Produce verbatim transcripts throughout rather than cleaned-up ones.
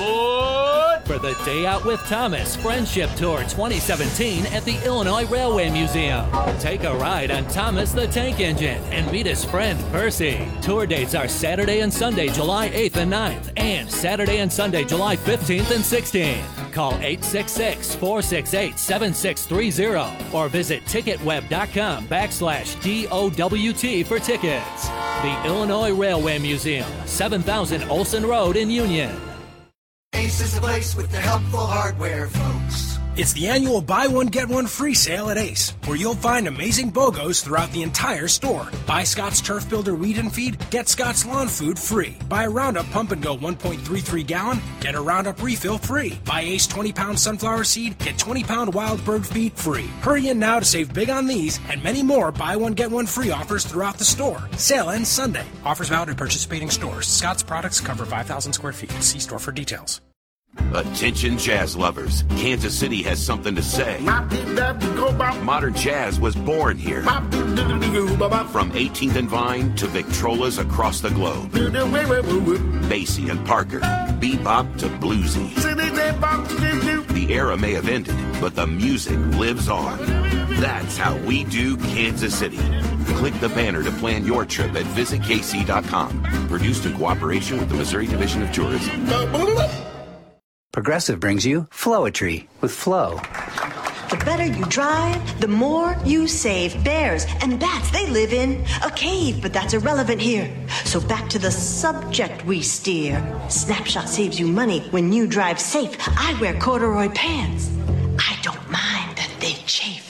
aboard for the Day Out with Thomas Friendship Tour twenty seventeen at the Illinois Railway Museum. Take a ride on Thomas the Tank Engine and meet his friend Percy. Tour dates are Saturday and Sunday, July eighth and ninth, and Saturday and Sunday, July fifteenth and sixteenth. Call eight six six, four six eight, seven six three zero or visit ticketweb.com backslash D O W T for tickets. The Illinois Railway Museum, seven thousand Olson Road in Union. Ace is the place with the helpful hardware, folks. It's the annual buy one, get one free sale at Ace, where you'll find amazing BOGOs throughout the entire store. Buy Scott's Turf Builder Weed and Feed, get Scott's Lawn Food free. Buy a Roundup Pump and Go one point three three gallon, get a Roundup Refill free. Buy Ace twenty pound sunflower seed, get twenty pound wild bird feed free. Hurry in now to save big on these and many more buy one, get one free offers throughout the store. Sale ends Sunday. Offers valid at participating stores. Scott's products cover five thousand square feet. See store for details. Attention jazz lovers, Kansas City has something to say. Modern jazz was born here. From eighteenth and Vine to Victrolas across the globe. Basie and Parker, bebop to bluesy. The era may have ended, but the music lives on. That's how we do Kansas City. Click the banner to plan your trip at visit K C dot com. Produced in cooperation with the Missouri Division of Tourism. Progressive brings you Flowetry with Flow. The better you drive, the more you save. Bears and bats, they live in a cave, but that's irrelevant here. So back to the subject we steer. Snapshot saves you money when you drive safe. I wear corduroy pants. I don't mind that they chafe.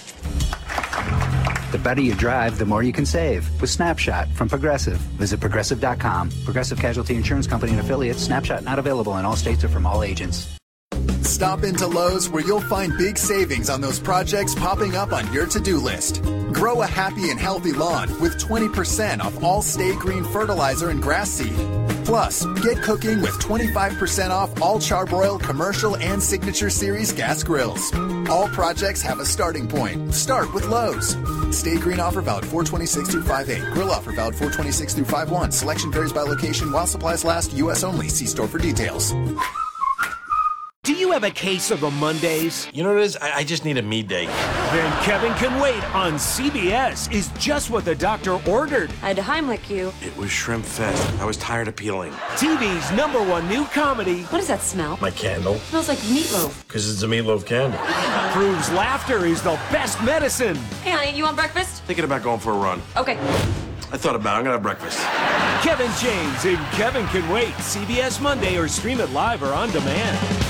The better you drive, the more you can save with Snapshot from Progressive. Visit progressive dot com. Progressive Casualty Insurance Company and affiliates. Snapshot not available in all states or from all agents. Stop into Lowe's where you'll find big savings on those projects popping up on your to-do list. Grow a happy and healthy lawn with twenty percent off all Stay Green fertilizer and grass seed. Plus, get cooking with twenty-five percent off all Charbroil commercial and Signature Series gas grills. All projects have a starting point. Start with Lowe's. Stay Green offer valid four twenty-six through five eight. Grill offer valid four twenty-six through five one. Selection varies by location while supplies last. U S only. See store for details. Do you have a case of the Mondays? You know what it is? I, I just need a me day. Then Kevin Can Wait on C B S is just what the doctor ordered. I had to Heimlich you. It was Shrimp Fest. I was tired of peeling. T V's number one new comedy. What does that smell? My candle. It smells like meatloaf. Because it's a meatloaf candle. Proves laughter is the best medicine. Hey, honey, you want breakfast? Thinking about going for a run. Okay. I thought about it. I'm going to have breakfast. Kevin James and Kevin Can Wait. C B S Monday or stream it live or on demand.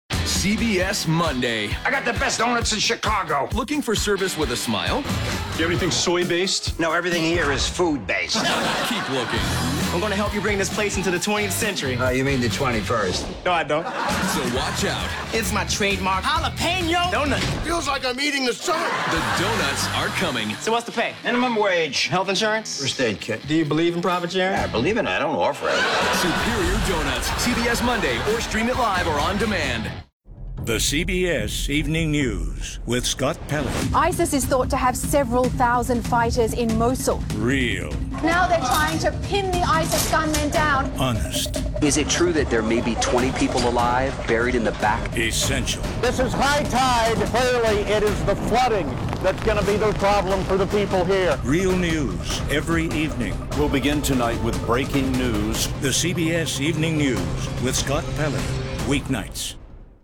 C B S Monday. I got the best donuts in Chicago. Looking for service with a smile? Do you have anything soy-based? No, everything here is food-based. Keep looking. I'm going to help you bring this place into the twentieth century. Uh, you mean the twenty-first? No, I don't. So watch out. It's my trademark jalapeno donut. Feels like I'm eating the sun. The donuts are coming. So what's the pay? Minimum wage. Health insurance? First aid kit. Do you believe in profit sharing? I believe in it. I don't offer it. Superior Donuts. C B S Monday or stream it live or on demand. The C B S Evening News with Scott Pelley. ISIS is thought to have several thousand fighters in Mosul. Real. Now they're trying to pin the ISIS gunmen down. Honest. Is it true that there may be twenty people alive buried in the back? Essential. This is high tide. Clearly, it is the flooding that's going to be the problem for the people here. Real news every evening. We'll begin tonight with breaking news. The C B S Evening News with Scott Pelley. Weeknights.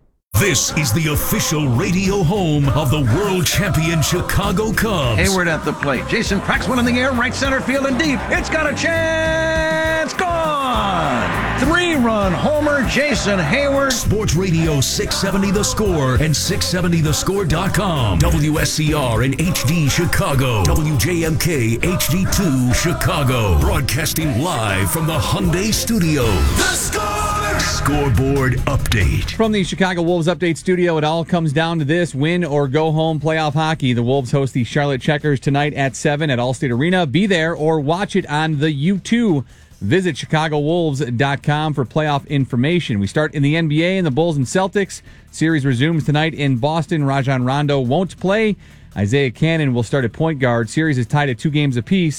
This is the official radio home of the world champion Chicago Cubs. Hayward at the plate. Jason cracks one in the air, right center field and deep. It's got a chance. Gone. Three-run homer, Jason Hayward. Sports Radio six seventy The Score and six seventy the score dot com. W S C R and H D Chicago. W J M K H D two Chicago. Broadcasting live from the Hyundai Studios. The Score! Scoreboard update. From the Chicago Wolves Update Studio, it all comes down to this: win or go home playoff hockey. The Wolves host the Charlotte Checkers tonight at seven at Allstate Arena. Be there or watch it on the U two. Visit chicago wolves dot com for playoff information. We start in the N B A and the Bulls and Celtics. Series resumes tonight in Boston. Rajon Rondo won't play. Isaiah Cannon will start at point guard. Series is tied at two games apiece.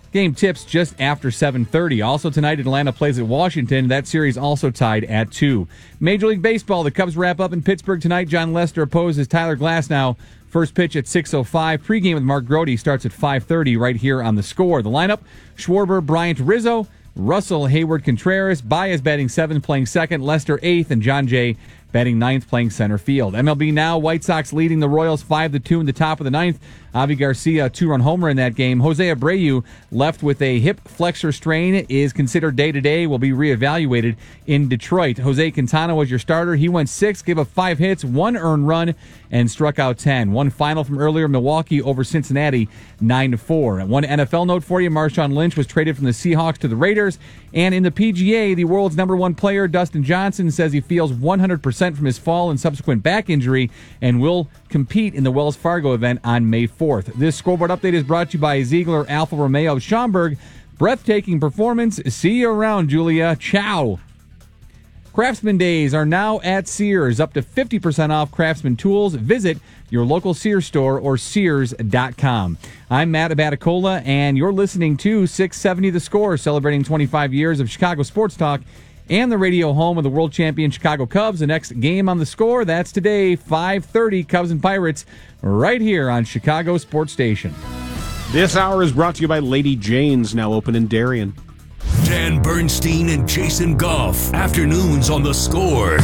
Game tips just after seven thirty. Also tonight, Atlanta plays at Washington. That series also tied at two. Major League Baseball, the Cubs wrap up in Pittsburgh tonight. John Lester opposes Tyler Glasnow. First pitch at six oh five. Pre-game with Mark Grody starts at five thirty right here on The Score. The lineup, Schwarber, Bryant, Rizzo, Russell, Hayward, Contreras, Baez batting seventh, playing second, Lester eighth, and John Jay batting ninth, playing center field. M L B now, White Sox leading the Royals five to two in the top of the ninth. Avi Garcia, two-run homer in that game. Jose Abreu, left with a hip flexor strain, is considered day-to-day, will be reevaluated in Detroit. Jose Quintana was your starter. He went six, gave up five hits, one earned run, and struck out ten. One final from earlier, Milwaukee over Cincinnati, nine to four. One N F L note for you, Marshawn Lynch was traded from the Seahawks to the Raiders. And in the P G A, the world's number one player, Dustin Johnson, says he feels one hundred percent from his fall and subsequent back injury and will compete in the Wells Fargo event on May fourth. This scoreboard update is brought to you by Ziegler Alfa Romeo of Schaumburg. Breathtaking performance. See you around, Julia. Ciao. Craftsman Days are now at Sears. Up to fifty percent off Craftsman tools. Visit your local Sears store or Sears dot com. I'm Matt Abaticola, and you're listening to six seventy The Score, celebrating twenty-five years of Chicago sports talk and the radio home of the world champion Chicago Cubs. The next game on The Score, that's today, five thirty, Cubs and Pirates, right here on Chicago Sports Station. This hour is brought to you by Lady Jane's, now open in Darien. Dan Bernstein and Jason Goff, afternoons on The Score.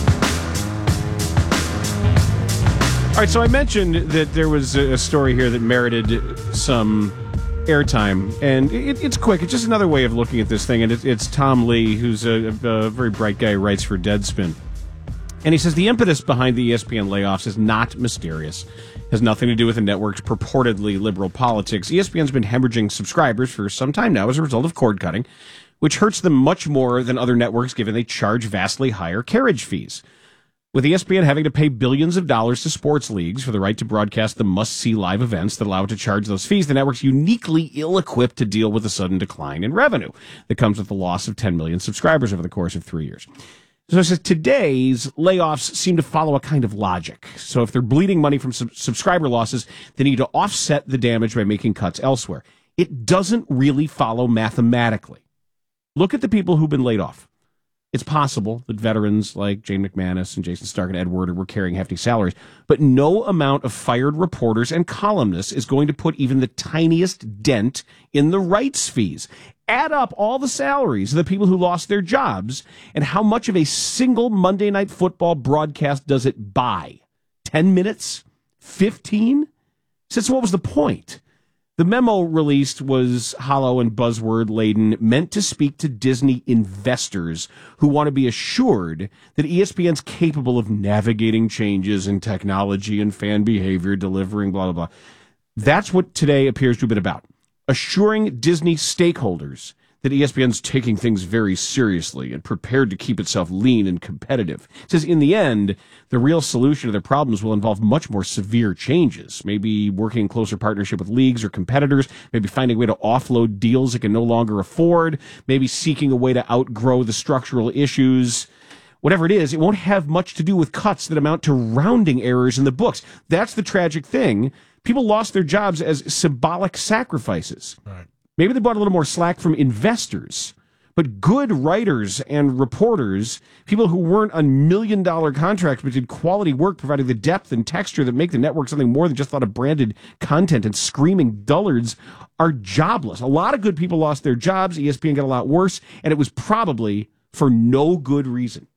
All right, so I mentioned that there was a story here that merited some airtime, and it, it's quick. It's just another way of looking at this thing, and it, it's Tom Lee, who's a, a very bright guy who writes for Deadspin. And he says the impetus behind the E S P N layoffs is not mysterious. Has nothing to do with the network's purportedly liberal politics. E S P N's been hemorrhaging subscribers for some time now as a result of cord cutting, which hurts them much more than other networks given they charge vastly higher carriage fees. With E S P N having to pay billions of dollars to sports leagues for the right to broadcast the must-see live events that allow it to charge those fees, the network's uniquely ill-equipped to deal with the sudden decline in revenue that comes with the loss of ten million subscribers over the course of three years. So it says today's layoffs seem to follow a kind of logic. So if they're bleeding money from sub- subscriber losses, they need to offset the damage by making cuts elsewhere. It doesn't really follow mathematically. Look at the people who've been laid off. It's possible that veterans like Jane McManus and Jason Stark and Ed Werder were carrying hefty salaries, but no amount of fired reporters and columnists is going to put even the tiniest dent in the rights fees. Add up all the salaries of the people who lost their jobs, and how much of a single Monday Night Football broadcast does it buy? Ten minutes? Fifteen? So what was the point? The memo released was hollow and buzzword-laden, meant to speak to Disney investors who want to be assured that E S P N's capable of navigating changes in technology and fan behavior, delivering blah, blah, blah. That's what today appears to have been about. Assuring Disney stakeholders that E S P N's taking things very seriously and prepared to keep itself lean and competitive. It says in the end, the real solution to their problems will involve much more severe changes, maybe working in closer partnership with leagues or competitors, maybe finding a way to offload deals it can no longer afford, maybe seeking a way to outgrow the structural issues. Whatever it is, it won't have much to do with cuts that amount to rounding errors in the books. That's the tragic thing. People lost their jobs as symbolic sacrifices. Right. Maybe they bought a little more slack from investors, but good writers and reporters, people who weren't on million-dollar contracts but did quality work providing the depth and texture that make the network something more than just a lot of branded content and screaming dullards, are jobless. A lot of good people lost their jobs. E S P N got a lot worse, and it was probably for no good reason.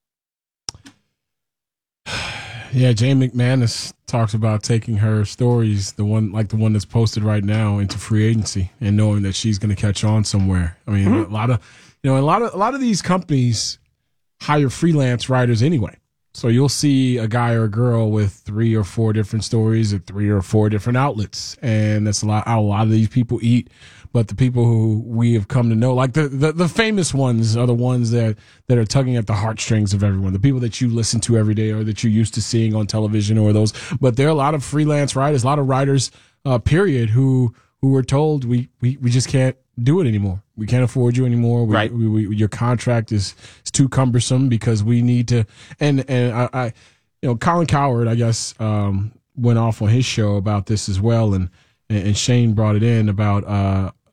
Yeah, Jane McManus talks about taking her stories, the one like the one that's posted right now, into free agency and knowing that she's going to catch on somewhere. I mean, mm-hmm. a lot of you know, a lot of a lot of these companies hire freelance writers anyway. So you'll see a guy or a girl with three or four different stories at three or four different outlets, and that's a lot. How a lot of these people eat. But the people who we have come to know, like the, the, the famous ones, are the ones that, that are tugging at the heartstrings of everyone. The people that you listen to every day or that you're used to seeing on television or those. But there are a lot of freelance writers, a lot of writers, uh, period, who who were told we, we, we just can't do it anymore. We can't afford you anymore. We, right. We, we, your contract is, is too cumbersome because we need to. And and I, I you know, Colin Cowherd, I guess, um, went off on his show about this as well, and and Shane brought it in about. Uh,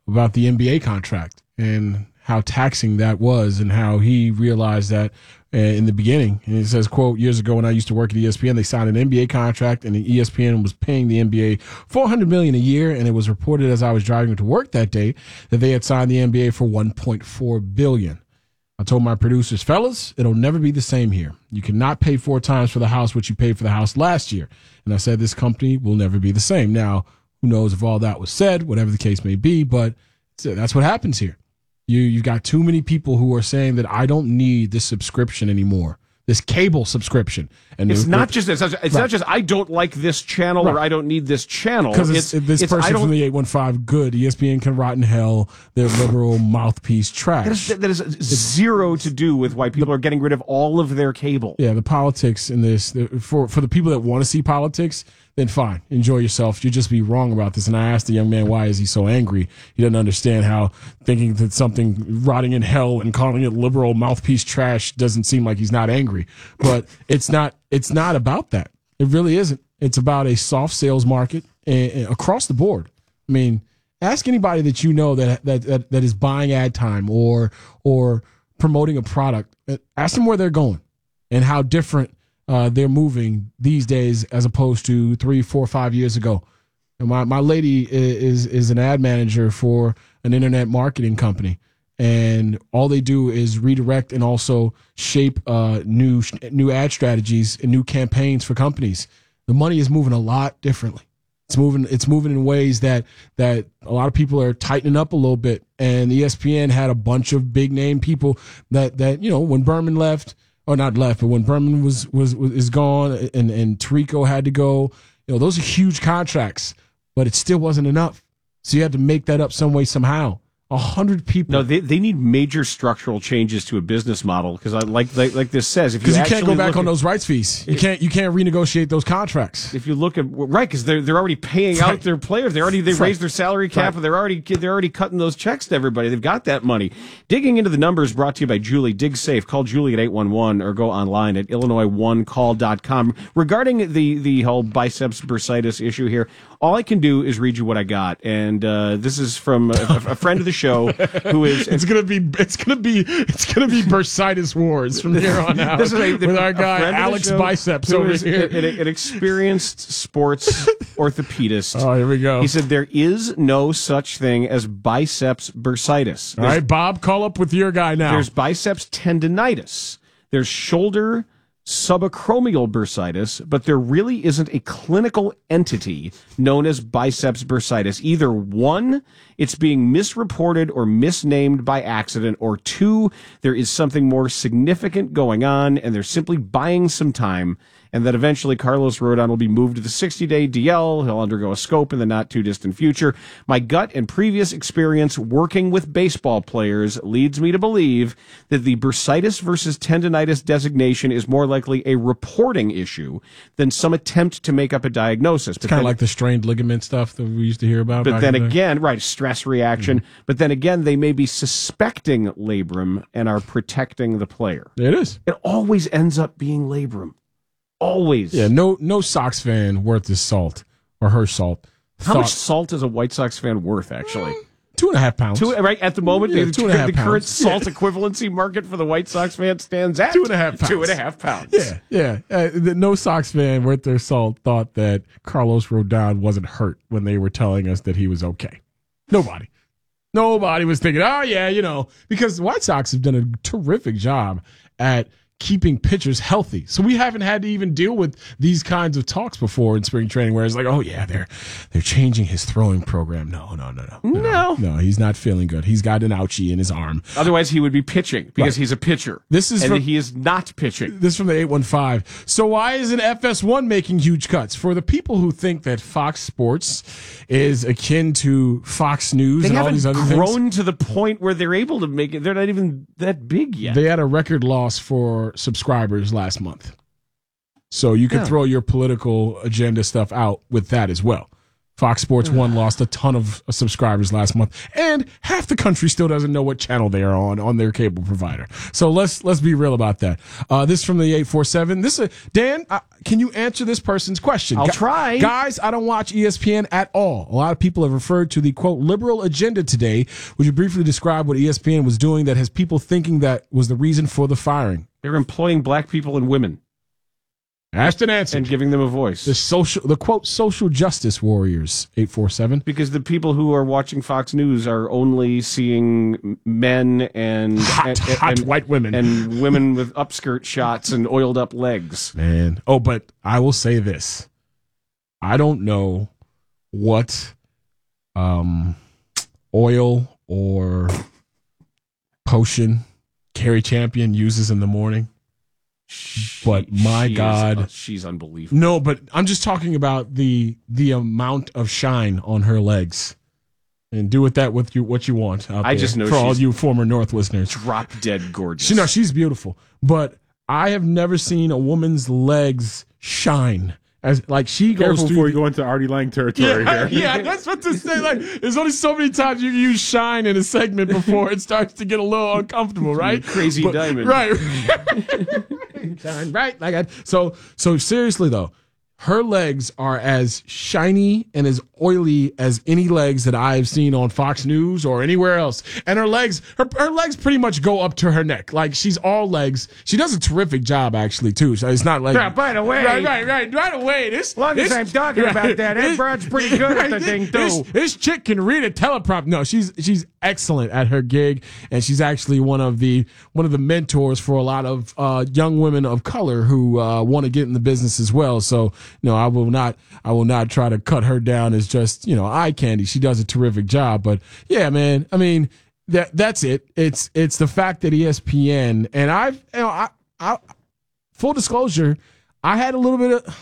about the N B A contract and how taxing that was, and how he realized that uh, in the beginning. And he says, quote, years ago when I used to work at E S P N, they signed an N B A contract, and the E S P N was paying the N B A four hundred million dollars a year, and it was reported as I was driving to work that day that they had signed the N B A for one point four billion dollars. I told my producers, fellas, it'll never be the same here. You cannot pay four times for the house what you paid for the house last year. And I said, this company will never be the same. Now, who knows if all that was said, whatever the case may be, but that's what happens here. You, you've got too many people who are saying that I don't need this subscription anymore, this cable subscription. And it's not just it's, not, it's right. not just I don't like this channel right. or I don't need this channel. Because it's, it's, this it's, person from the eight one five, good. E S P N can rot in hell. Their liberal mouthpiece trash. That is, that is zero to do with why people are getting rid of all of their cable. Yeah, the politics in this, the, for, for the people that want to see politics, then fine, enjoy yourself. You'll just be wrong about this. And I asked the young man, why is he so angry? He doesn't understand how thinking that something rotting in hell and calling it liberal mouthpiece trash doesn't seem like he's not angry. But it's not it's not about that. It really isn't. It's about a soft sales market and, and across the board. I mean, ask anybody that you know that that that, that is buying ad time or or promoting a product. Ask them where they're going and how different Uh, they're moving these days as opposed to three, four, five years ago. And my, my lady is is an ad manager for an internet marketing company, and all they do is redirect and also shape uh, new new ad strategies and new campaigns for companies. The money is moving a lot differently. It's moving it's moving in ways that that a lot of people are tightening up a little bit. And E S P N had a bunch of big name people that that you know when Berman left. Or not left, but when Berman was, was was is gone and and Tirico had to go, you know, those are huge contracts, but it still wasn't enough. So you had to make that up some way somehow. A hundred people. No, they they need major structural changes to a business model because I like, like like this says if you, you can't go back on at, those rights fees, you can't you can't renegotiate those contracts. If you look at right, because they're they're already paying right. out their players. They already they right. raised their salary cap, right. and they're already they're already cutting those checks to everybody. They've got that money. Digging into the numbers brought to you by Julie. Dig safe. Call Julie at eight one one or go online at illinois one call dot com. Regarding the the whole biceps bursitis issue here, all I can do is read you what I got, and uh, this is from a, a friend of the show. Who is it's gonna be it's gonna be it's gonna be bursitis wars from here on out. This is a, with our guy Alex Biceps over here, an, an experienced sports orthopedist. Oh, here we go. He said there is no such thing as biceps bursitis. All right, Bob, call up with your guy now. There's biceps tendonitis. There's shoulder subacromial bursitis, but there really isn't a clinical entity known as biceps bursitis. Either one, it's being misreported or misnamed by accident, or two, there is something more significant going on, and they're simply buying some time, and that eventually Carlos Rodon will be moved to the sixty-day D L. He'll undergo a scope in the not-too-distant future. My gut and previous experience working with baseball players leads me to believe that the bursitis versus tendonitis designation is more likely a reporting issue than some attempt to make up a diagnosis. It's kind of like the strained ligament stuff that we used to hear about. But then again, right, stress reaction. Mm-hmm. But then again, they may be suspecting labrum and are protecting the player. It is. It always ends up being labrum. Always. Yeah, no no Sox fan worth his salt or her salt. How thought, much salt is a White Sox fan worth, actually? Two and a half pounds. Two, right, at the moment, yeah, the, two and a half the pounds. current salt yeah. equivalency market for the White Sox fan stands at two and a half pounds. Two and a half pounds. Yeah, yeah. Uh, the, no Sox fan worth their salt thought that Carlos Rodon wasn't hurt when they were telling us that he was okay. Nobody. Nobody was thinking, oh, yeah, you know, because the White Sox have done a terrific job at keeping pitchers healthy. So we haven't had to even deal with these kinds of talks before in spring training where it's like, oh, yeah, they're they're changing his throwing program. No, no, no, no. No. No, no he's not feeling good. He's got an ouchie in his arm. Otherwise, he would be pitching because right. he's a pitcher. This is and from, he is not pitching. This is from the eight one five. So why isn't F S one making huge cuts? For the people who think that Fox Sports is akin to Fox News they and all these other things. They haven't grown things. to the point where they're able to make it. They're not even that big yet. They had a record loss for subscribers last month. So you can yeah. throw your political agenda stuff out with that as well. Fox Sports one lost a ton of subscribers last month, and half the country still doesn't know what channel they are on on their cable provider. So let's let's be real about that. Uh, this is from the eight four seven. This is Dan. Uh, can you answer this person's question? I'll Gu- try. Guys, I don't watch E S P N at all. A lot of people have referred to the quote liberal agenda today. Would you briefly describe what E S P N was doing that has people thinking that was the reason for the firing? They're employing black people and women. Ashton answered. And giving them a voice. The social, the quote, social justice warriors, eight four seven. Because the people who are watching Fox News are only seeing men and hot, and, hot and, white women and women with upskirt shots and oiled up legs. Man. Oh, but I will say this. I don't know what um, oil or potion Carrie Champion uses in the morning. But my she God, is, uh, she's unbelievable. No, but I'm just talking about the the amount of shine on her legs, and do with that with you what you want. Out I there, just know for all she's you former North listeners, drop dead gorgeous. She no, she's beautiful, but I have never seen a woman's legs shine as like she goes Careful through. before you go into Artie Lang territory Yeah, here. yeah, that's what to say. Like, there's only so many times you can use shine in a segment before it starts to get a little uncomfortable, right? Crazy But- diamond. right? Shine, right? Like I, so, so seriously though, her legs are as shiny and as oily as any legs that I've seen on Fox News or anywhere else. And her legs, her, her legs pretty much go up to her neck. Like she's all legs. She does a terrific job actually too. So it's not like, Yeah, by the way- right, right, right, right away. This, As long as this- I'm talking about that, Ed this- Brown's pretty good at the this- thing, too. This, this chick can read a teleprompter. No, she's she's excellent at her gig, and she's actually one of the one of the mentors for a lot of uh, young women of color who uh, want to get in the business as well. So, no, I will not I will not try to cut her down as just, you know, eye candy. She does a terrific job, but yeah, man. I mean, that that's it. It's it's the fact that E S P N and I've you know I, I full disclosure, I had a little bit of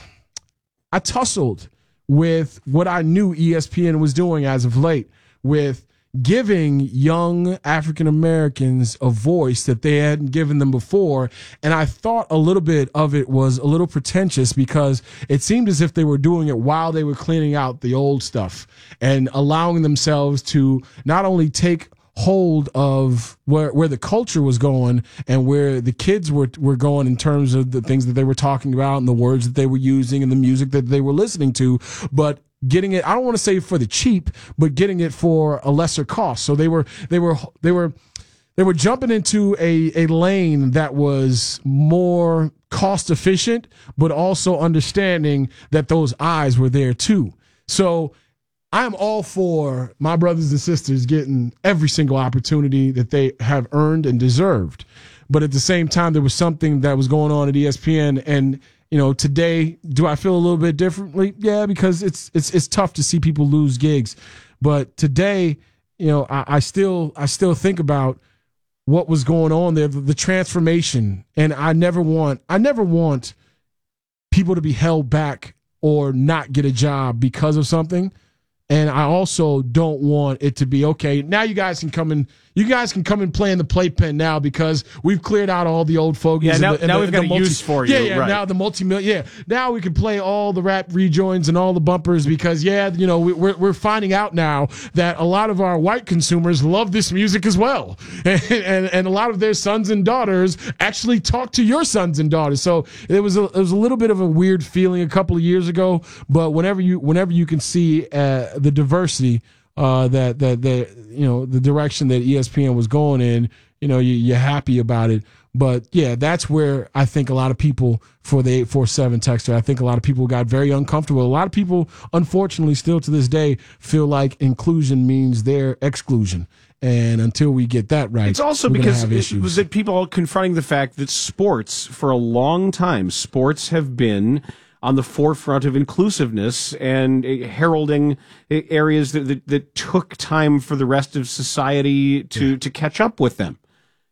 I tussled with what I knew E S P N was doing as of late with giving young African Americans a voice that they hadn't given them before. And I thought a little bit of it was a little pretentious because it seemed as if they were doing it while they were cleaning out the old stuff and allowing themselves to not only take hold of where where the culture was going and where the kids were were going in terms of the things that they were talking about and the words that they were using and the music that they were listening to, but getting it, I don't want to say for the cheap, but getting it for a lesser cost. So they were they were they were they were jumping into a a lane that was more cost efficient, but also understanding that those eyes were there too. So I'm all for my brothers and sisters getting every single opportunity that they have earned and deserved. But at the same time, there was something that was going on at E S P N. And, you know, today, do I feel a little bit differently? Yeah, because it's it's it's tough to see people lose gigs. But today, you know, I, I still I still think about what was going on there, the, the transformation. And I never want I never want people to be held back or not get a job because of something. And I also don't want it to be, okay, now you guys can come and you guys can come and play in the playpen now because we've cleared out all the old fogies. Yeah, now, and the, and now the, we've got the a multi- use for you. Yeah, yeah, right. now the multi-million, yeah. Now we can play all the rap rejoins and all the bumpers because, yeah, you know, we, we're, we're finding out now that a lot of our white consumers love this music as well. And, and, and a lot of their sons and daughters actually talk to your sons and daughters. So it was a, it was a little bit of a weird feeling a couple of years ago, but whenever you, whenever you can see uh, the diversity Uh, that that that you know the direction that E S P N was going in, you know, you, you're happy about it. But yeah, that's where I think a lot of people for the eight four seven texter, I think a lot of people got very uncomfortable. A lot of people, unfortunately, still to this day, feel like inclusion means their exclusion. And until we get that right, it's also we're because have it issues. was that people are confronting the fact that sports, for a long time, sports have been on the forefront of inclusiveness and heralding areas that, that, that took time for the rest of society to, to catch up with them.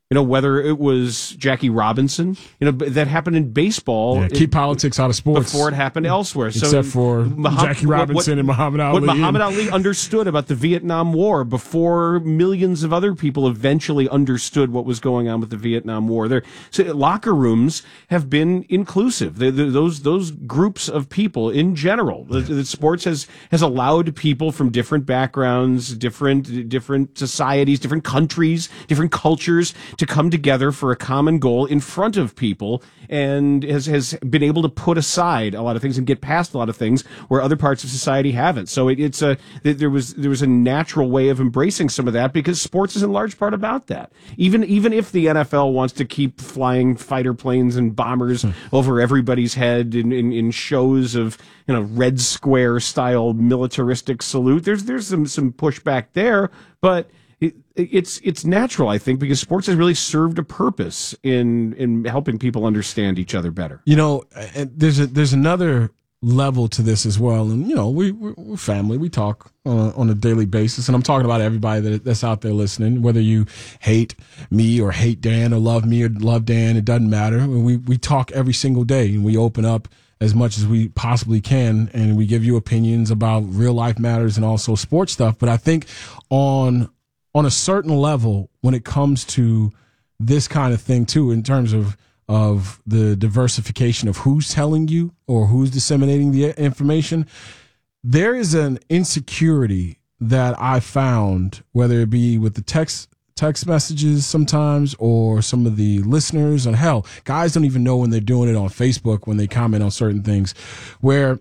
You know, whether it was Jackie Robinson, you know, that happened in baseball. Yeah, keep it, politics out of sports. Before it happened elsewhere. Except so for Muhammad, Jackie Robinson what, what, and Muhammad Ali. What Muhammad Ali understood about the Vietnam War before millions of other people eventually understood what was going on with the Vietnam War. There, so locker rooms have been inclusive. They're, they're, those those groups of people in general. The, the sports has, has allowed people from different backgrounds, different different societies, different countries, different cultures to come together for a common goal in front of people, and has, has been able to put aside a lot of things and get past a lot of things where other parts of society haven't. So it, it's a, there was, there was a natural way of embracing some of that because sports is in large part about that. Even, even if the N F L wants to keep flying fighter planes and bombers hmm. over everybody's head in, in, in shows of, you know, Red Square style militaristic salute, there's, there's some, some pushback there, but It, it's it's natural, I think, because sports has really served a purpose in in helping people understand each other better. You know, there's a, there's another level to this as well, and you know, we we're family, we talk on a, on a daily basis, and I'm talking about everybody that, that's out there listening. Whether you hate me or hate Dan or love me or love Dan, it doesn't matter. We we talk every single day, and we open up as much as we possibly can, and we give you opinions about real life matters and also sports stuff. But I think on on a certain level, when it comes to this kind of thing too, in terms of, of the diversification of who's telling you or who's disseminating the information, there is an insecurity that I found, whether it be with the text, text messages sometimes or some of the listeners, and hell, guys don't even know when they're doing it on Facebook when they comment on certain things, where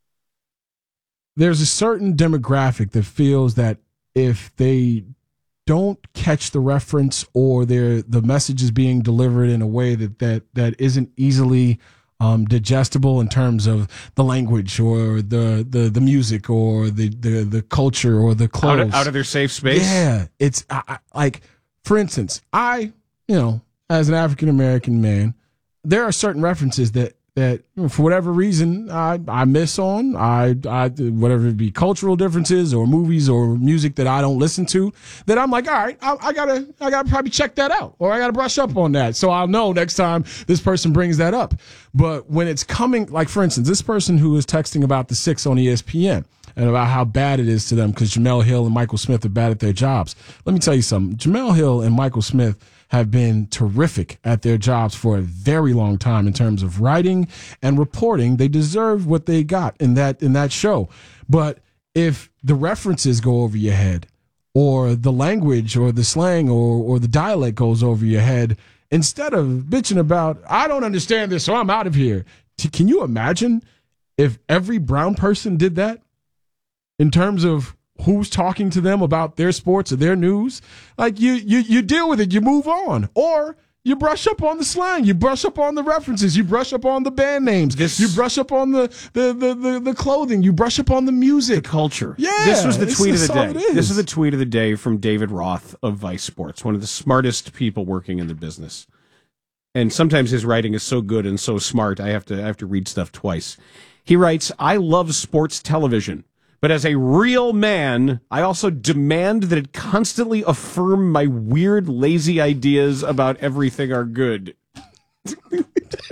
there's a certain demographic that feels that if they don't catch the reference or they're, the message is being delivered in a way that, that, that isn't easily um, digestible in terms of the language or the, the, the music or the, the, the culture or the clothes. Out of, out of their safe space? Yeah. It's I, I, like, for instance, I, you know, as an African-American man, there are certain references that, that for whatever reason I, I miss on, I, I, whatever it be cultural differences or movies or music that I don't listen to, that I'm like, all right, I, I gotta, I gotta probably check that out or I gotta brush up on that. So I'll know next time this person brings that up. But when it's coming, like for instance, this person who was texting about the six on E S P N and about how bad it is to them because Jemele Hill and Michael Smith are bad at their jobs. Let me tell you something. Jemele Hill and Michael Smith have been terrific at their jobs for a very long time in terms of writing and reporting. They deserve what they got in that in that show. But if the references go over your head or the language or the slang or, or the dialect goes over your head, instead of bitching about, I don't understand this, so I'm out of here. Can you imagine if every brown person did that in terms of who's talking to them about their sports or their news? Like you, you, you deal with it, you move on, or you brush up on the slang, you brush up on the references, you brush up on the band names, this, you brush up on the, the, the, the, the clothing, you brush up on the music. The culture. Yeah. This was the tweet of the day. It is. This is the tweet of the day from David Roth of Vice Sports, one of the smartest people working in the business. And sometimes his writing is so good and so smart, I have to, I have to read stuff twice. He writes, I love sports television. But as a real man, I also demand that it constantly affirm my weird, lazy ideas about everything are good. There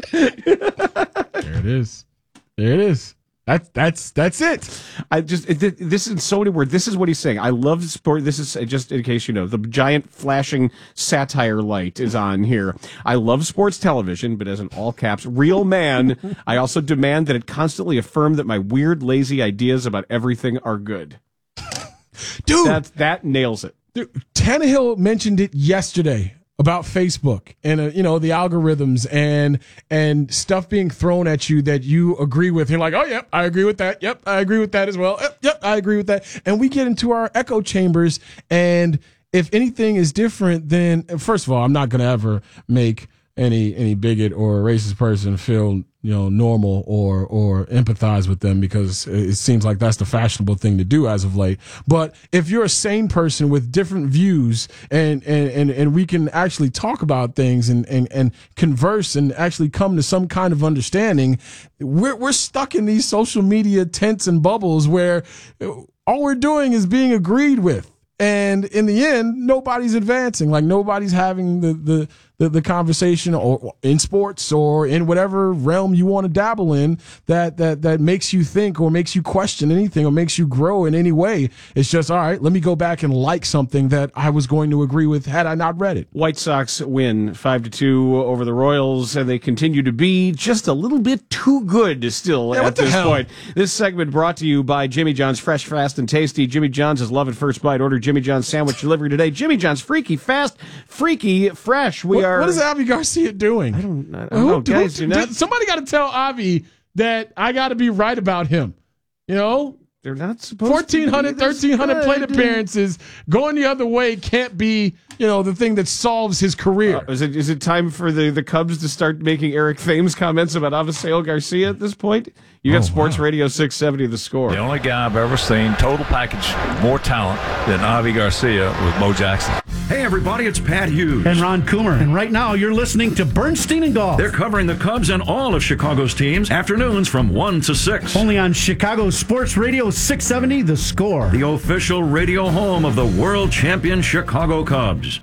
it is. There it is. That's that's that's it. I just it, this is so many words. This is what he's saying. I love sport. This is just in case you know the giant flashing satire light is on here. I love sports television, but as an all caps real man, I also demand that it constantly affirm that my weird, lazy ideas about everything are good. Dude, that that nails it. Dude, Tannehill mentioned it yesterday about Facebook and uh, you know the algorithms and and stuff being thrown at you that you agree with. You're like, oh yep, I agree with that. Yep, I agree with that as well. Yep, yep, I agree with that. And we get into our echo chambers, and if anything is different, then first of all, I'm not going to ever make any any bigot or racist person feel you know normal or or empathize with them, because it seems like that's the fashionable thing to do as of late. But if you're a sane person with different views and and and, and we can actually talk about things and, and and converse and actually come to some kind of understanding, we're we're stuck in these social media tents and bubbles where all we're doing is being agreed with. And in the end, nobody's advancing. Like nobody's having the the the, the conversation or, or in sports or in whatever realm you want to dabble in that that that makes you think or makes you question anything or makes you grow in any way. It's just, all right, let me go back and like something that I was going to agree with had I not read it. White Sox win five to two over the Royals, and they continue to be just a little bit too good still yeah, at this hell? point. This segment brought to you by Jimmy John's Fresh, Fast, and Tasty. Jimmy John's is love at first bite. Order Jimmy John's sandwich delivery today. Jimmy John's freaky, fast, freaky, fresh. We what, are. What is Avi Garcia doing? I don't, I don't know, guys. Who, You're not, somebody got to tell Avi that I got to be right about him. You know? They're not supposed fourteen hundred, to be thirteen hundred plate good. appearances. Going the other way can't be, you know, the thing that solves his career. Uh, is it is it time for the, the Cubs to start making Eric Thames comments about Avisail Garcia at this point? You got Oh, Sports wow. Radio six seventy The Score. The only guy I've ever seen, total package, more talent than Avi Garcia with Bo Jackson. Hey, everybody, it's Pat Hughes. And Ron Coomer. And right now, you're listening to Bernstein and Golf. They're covering the Cubs and all of Chicago's teams, afternoons from one to six. Only on Chicago Sports Radio six seventy The Score. The official radio home of the world champion Chicago Cubs.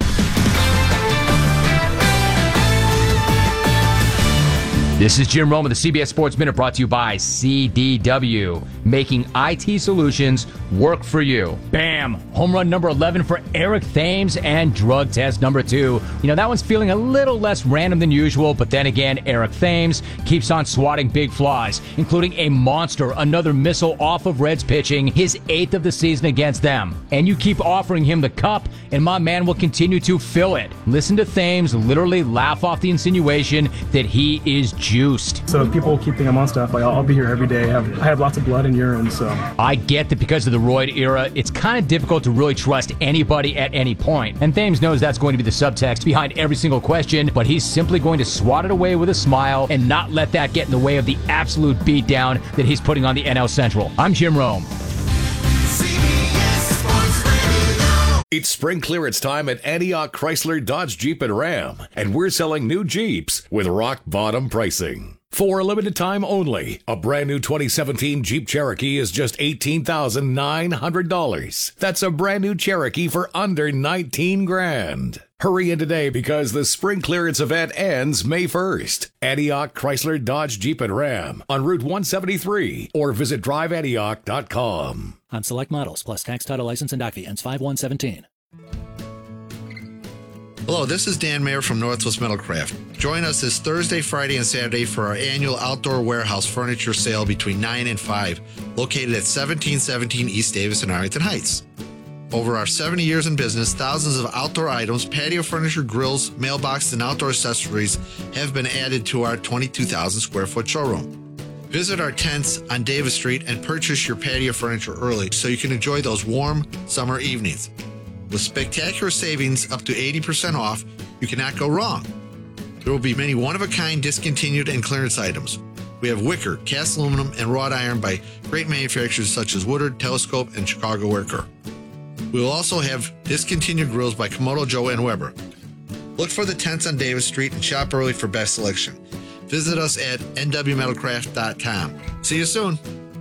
This is Jim Rome of the C B S Sports Minute, brought to you by C D W, making I T solutions work for you. Bam! Home run number eleven for Eric Thames and drug test number two. You know, that one's feeling a little less random than usual, but then again, Eric Thames keeps on swatting big flies, including a monster, another missile off of Reds pitching, his eighth of the season against them. And you keep offering him the cup, and my man will continue to fill it. Listen to Thames literally laugh off the insinuation that he is juiced. So if people keep thinking I'm on stuff, like I'll, I'll be here every day. I have, I have lots of blood and urine, so. I get that because of the roid era, it's kind of difficult to really trust anybody at any point. And Thames knows that's going to be the subtext behind every single question, but he's simply going to swat it away with a smile and not let that get in the way of the absolute beatdown that he's putting on the N L Central. I'm Jim Rome. It's spring clearance time at Antioch Chrysler Dodge Jeep and Ram, and we're selling new Jeeps with rock bottom pricing. For a limited time only, a brand new twenty seventeen Jeep Cherokee is just eighteen thousand nine hundred dollars. That's a brand new Cherokee for under nineteen grand. Hurry in today because the spring clearance event ends May first. Antioch Chrysler Dodge Jeep and Ram on Route one seventy-three or visit drive antioch dot com. On select models, plus tax, title, license, and doc fee, ends five one seventeen. Hello, this is Dan Mayer from Northwest Metalcraft. Join us this Thursday, Friday, and Saturday for our annual outdoor warehouse furniture sale between nine and five, located at seventeen seventeen East Davis in Arlington Heights. Over our seventy years in business, thousands of outdoor items, patio furniture, grills, mailboxes, and outdoor accessories have been added to our twenty-two thousand square foot showroom. Visit our tents on Davis Street and purchase your patio furniture early so you can enjoy those warm summer evenings. With spectacular savings up to eighty percent off, you cannot go wrong. There will be many one-of-a-kind discontinued and clearance items. We have wicker, cast aluminum, and wrought iron by great manufacturers such as Woodard, Telescope, and Chicago Wicker. We will also have discontinued grills by Komodo Joe and Weber. Look for the tents on Davis Street and shop early for best selection. Visit us at n w metalcraft dot com. See you soon.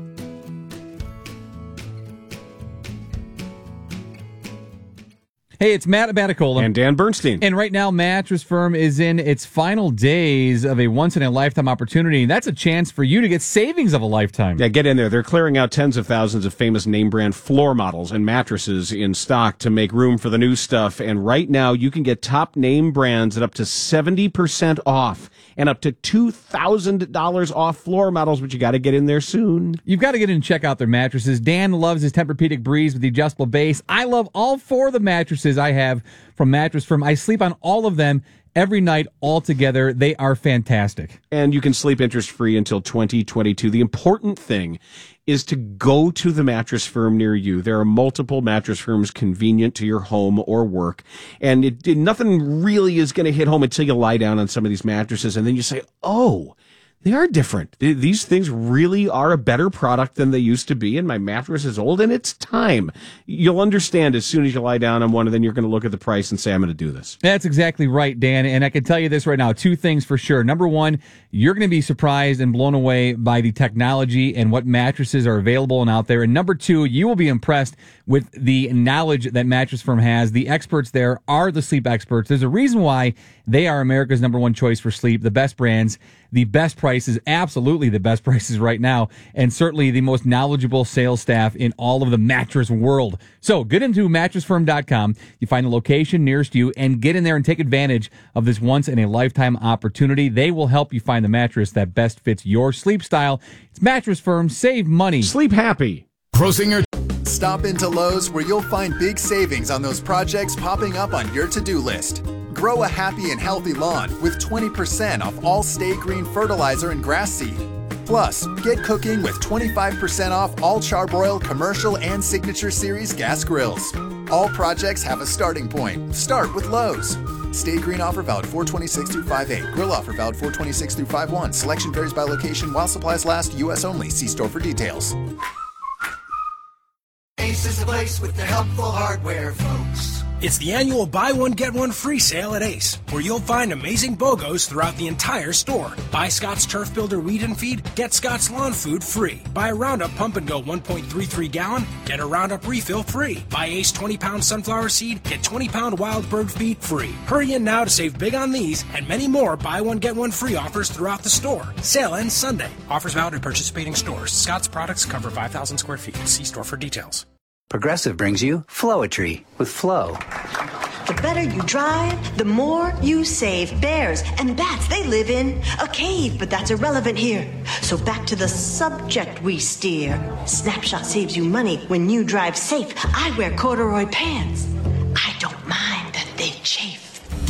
Hey, it's Matt Abaticola. And Dan Bernstein. And right now, Mattress Firm is in its final days of a once-in-a-lifetime opportunity. That's a chance for you to get savings of a lifetime. Yeah, get in there. They're clearing out tens of thousands of famous name-brand floor models and mattresses in stock to make room for the new stuff. And right now, you can get top name brands at up to seventy percent off and up to two thousand dollars off floor models, but you got to get in there soon. You've got to get in and check out their mattresses. Dan loves his Tempur-Pedic Breeze with the adjustable base. I love all four of the mattresses I have from Mattress Firm. I sleep on all of them every night all together. They are fantastic. And you can sleep interest-free until twenty twenty-two. The important thing is to go to the Mattress Firm near you. There are multiple Mattress Firms convenient to your home or work. And it, it, nothing really is going to hit home until you lie down on some of these mattresses. And then you say, oh, They are different. These things really are a better product than they used to be, and my mattress is old, and it's time. You'll understand as soon as you lie down on one, and then you're going to look at the price and say, I'm going to do this. That's exactly right, Dan, and I can tell you this right now. Two things for sure. Number one, you're going to be surprised and blown away by the technology and what mattresses are available and out there. And number two, you will be impressed with the knowledge that Mattress Firm has. The experts there are the sleep experts. There's a reason why they are America's number one choice for sleep, the best brands, the best prices, absolutely the best prices right now, and certainly the most knowledgeable sales staff in all of the mattress world. So get into mattress firm dot com. You find the location nearest you and get in there and take advantage of this once-in-a-lifetime opportunity. They will help you find the mattress that best fits your sleep style. It's Mattress Firm. Save money. Sleep happy. Grosinger. Stop into Lowe's where you'll find big savings on those projects popping up on your to-do list. Grow a happy and healthy lawn with twenty percent off all Stay Green fertilizer and grass seed. Plus, get cooking with twenty-five percent off all Charbroil commercial and Signature Series gas grills. All projects have a starting point. Start with Lowe's. Stay Green offer valid four twenty-six through five eight. Grill offer valid four twenty-six through five one. Selection varies by location while supplies last. U S only. See store for details. Ace is the place with the helpful hardware, folks. It's the annual buy one, get one free sale at Ace, where you'll find amazing BOGOs throughout the entire store. Buy Scott's Turf Builder Weed and Feed, get Scott's Lawn Food free. Buy a Roundup Pump and Go one point three three gallon, get a Roundup Refill free. Buy Ace twenty pound sunflower seed, get twenty pound wild bird feed free. Hurry in now to save big on these and many more buy one, get one free offers throughout the store. Sale ends Sunday. Offers valid at participating stores. Scott's products cover five thousand square feet. See store for details. Progressive brings you Flowetry with Flow. The better you drive, the more you save. Bears and bats, they live in a cave, but that's irrelevant here. So back to the subject we steer. Snapshot saves you money when you drive safe. I wear corduroy pants. I don't mind that they chafe.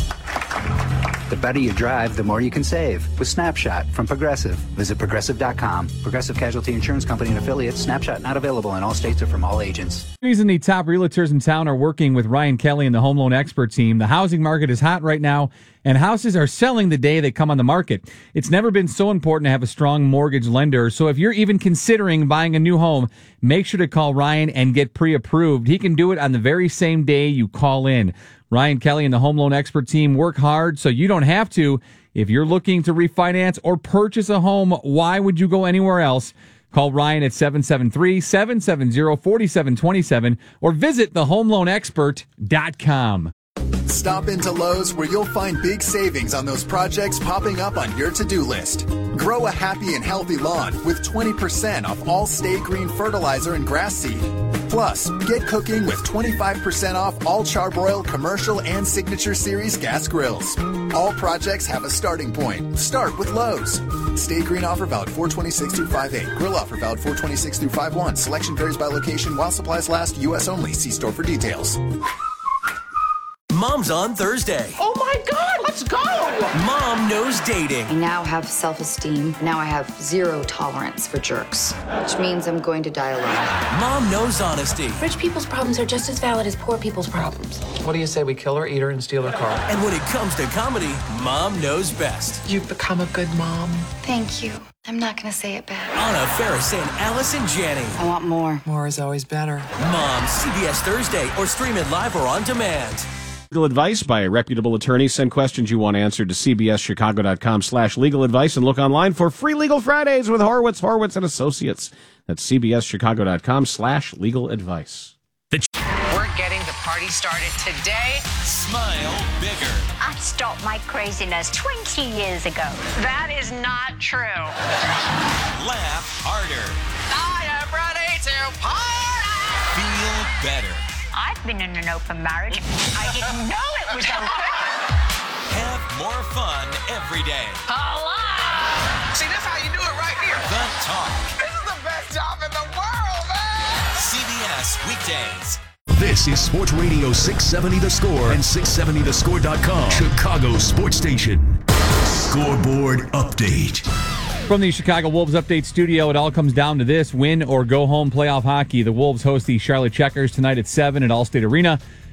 The better you drive, the more you can save with Snapshot from Progressive. Visit progressive dot com. Progressive Casualty Insurance Company and affiliates. Snapshot not available in all states or from all agents. The reason the top realtors in town are working with Ryan Kelly and the Home Loan Expert team. The housing market is hot right now, and houses are selling the day they come on the market. It's never been so important to have a strong mortgage lender. So if you're even considering buying a new home, make sure to call Ryan and get pre-approved. He can do it on the very same day you call in. Ryan Kelly and the Home Loan Expert team work hard so you don't have to. If you're looking to refinance or purchase a home, why would you go anywhere else? Call Ryan at seven seven three, seven seven zero, four seven two seven or visit the home loan expert dot com. Stop into Lowe's where you'll find big savings on those projects popping up on your to-do list. Grow a happy and healthy lawn with twenty percent off all Stay Green fertilizer and grass seed. Plus, get cooking with twenty-five percent off all Charbroil commercial and Signature Series gas grills. All projects have a starting point. Start with Lowe's. Stay Green offer valid four twenty-six through five eight. Grill offer valid four twenty-six through five one. Selection varies by location while supplies last. U S only. See store for details. Mom's on Thursday. Oh my God, let's go! Mom knows dating. I now have self-esteem. Now I have zero tolerance for jerks, which means I'm going to die alone. Mom knows honesty. Rich people's problems are just as valid as poor people's problems. What do you say we kill her, eat her, and steal her car? And when it comes to comedy, Mom knows best. You've become a good mom. Thank you. I'm not going to say it back. Anna Faris and Allison Janney. I want more. More is always better. Mom, C B S Thursday, or stream it live or on demand. Legal advice by a reputable attorney. Send questions you want answered to cbschicago.com slash legal advice and look online for free Legal Fridays with Horowitz, Horowitz and Associates. That's cbschicago.com slash legal advice. We're getting the party started today. Smile bigger. I stopped my craziness twenty years ago. That is not true. Laugh harder. I am ready to party. Feel better. I've been in an open marriage. I didn't know it was open. Have more fun every day. Hello! See, that's how you do it right here. The Talk. This is the best job in the world, man! C B S Weekdays. This is Sports Radio six seventy The Score and six seventy the score dot com, Chicago's sports station. Scoreboard update. From the Chicago Wolves Update Studio, it all comes down to this. Win or go home playoff hockey. The Wolves host the Charlotte Checkers tonight at seven at Allstate Arena.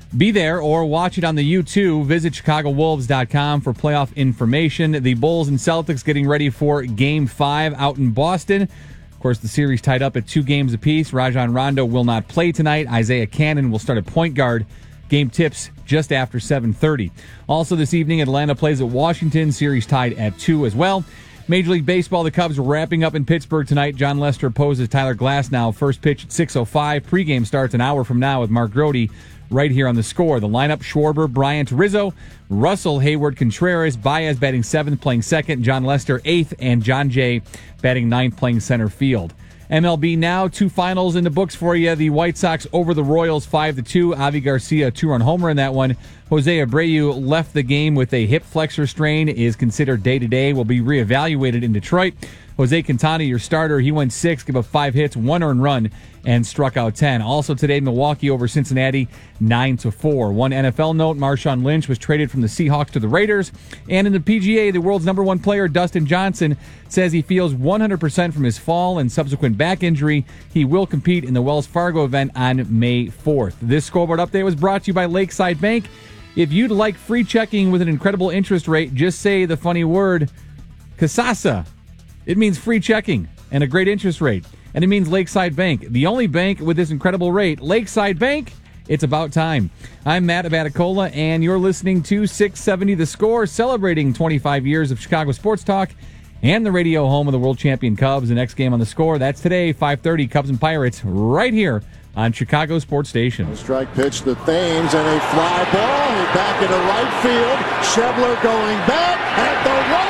Be there or watch it on the U two. Visit Chicago Wolves dot com for playoff information. The Bulls and Celtics getting ready for Game five out in Boston. Of course, the series tied up at two games apiece. Rajon Rondo will not play tonight. Isaiah Cannon will start at point guard. Game tips just after seven thirty. Also this evening, Atlanta plays at Washington. Series tied at two as well. Major League Baseball, the Cubs wrapping up in Pittsburgh tonight. John Lester opposes Tyler Glasnow. First pitch at six oh five. Pregame starts an hour from now with Mark Grody right here on The Score. The lineup, Schwarber, Bryant, Rizzo, Russell, Hayward, Contreras, Baez batting seventh, playing second, John Lester eighth, and John Jay batting ninth, playing center field. M L B now, two finals in the books for you. The White Sox over the Royals five to two. Avi Garcia, two-run homer in that one. Jose Abreu left the game with a hip flexor strain, is considered day-to-day, will be reevaluated in Detroit. Jose Quintana, your starter, he went six, gave up five hits, one earned run, and struck out ten. Also today, Milwaukee over Cincinnati, nine to four. One N F L note, Marshawn Lynch was traded from the Seahawks to the Raiders. And in the P G A, the world's number one player, Dustin Johnson, says he feels one hundred percent from his fall and subsequent back injury. He will compete in the Wells Fargo event on May fourth. This scoreboard update was brought to you by Lakeside Bank. If you'd like free checking with an incredible interest rate, just say the funny word, Kasasa. It means free checking and a great interest rate. And it means Lakeside Bank, the only bank with this incredible rate. Lakeside Bank, it's about time. I'm Matt Abaticola, and you're listening to six seventy The Score, celebrating twenty-five years of Chicago sports talk and the radio home of the world champion Cubs. The next game on The Score, that's today, five thirty, Cubs and Pirates, right here on Chicago Sports Station. Strike pitch to Thames, and a fly ball. He's back into right field. Schebler going back at the wall.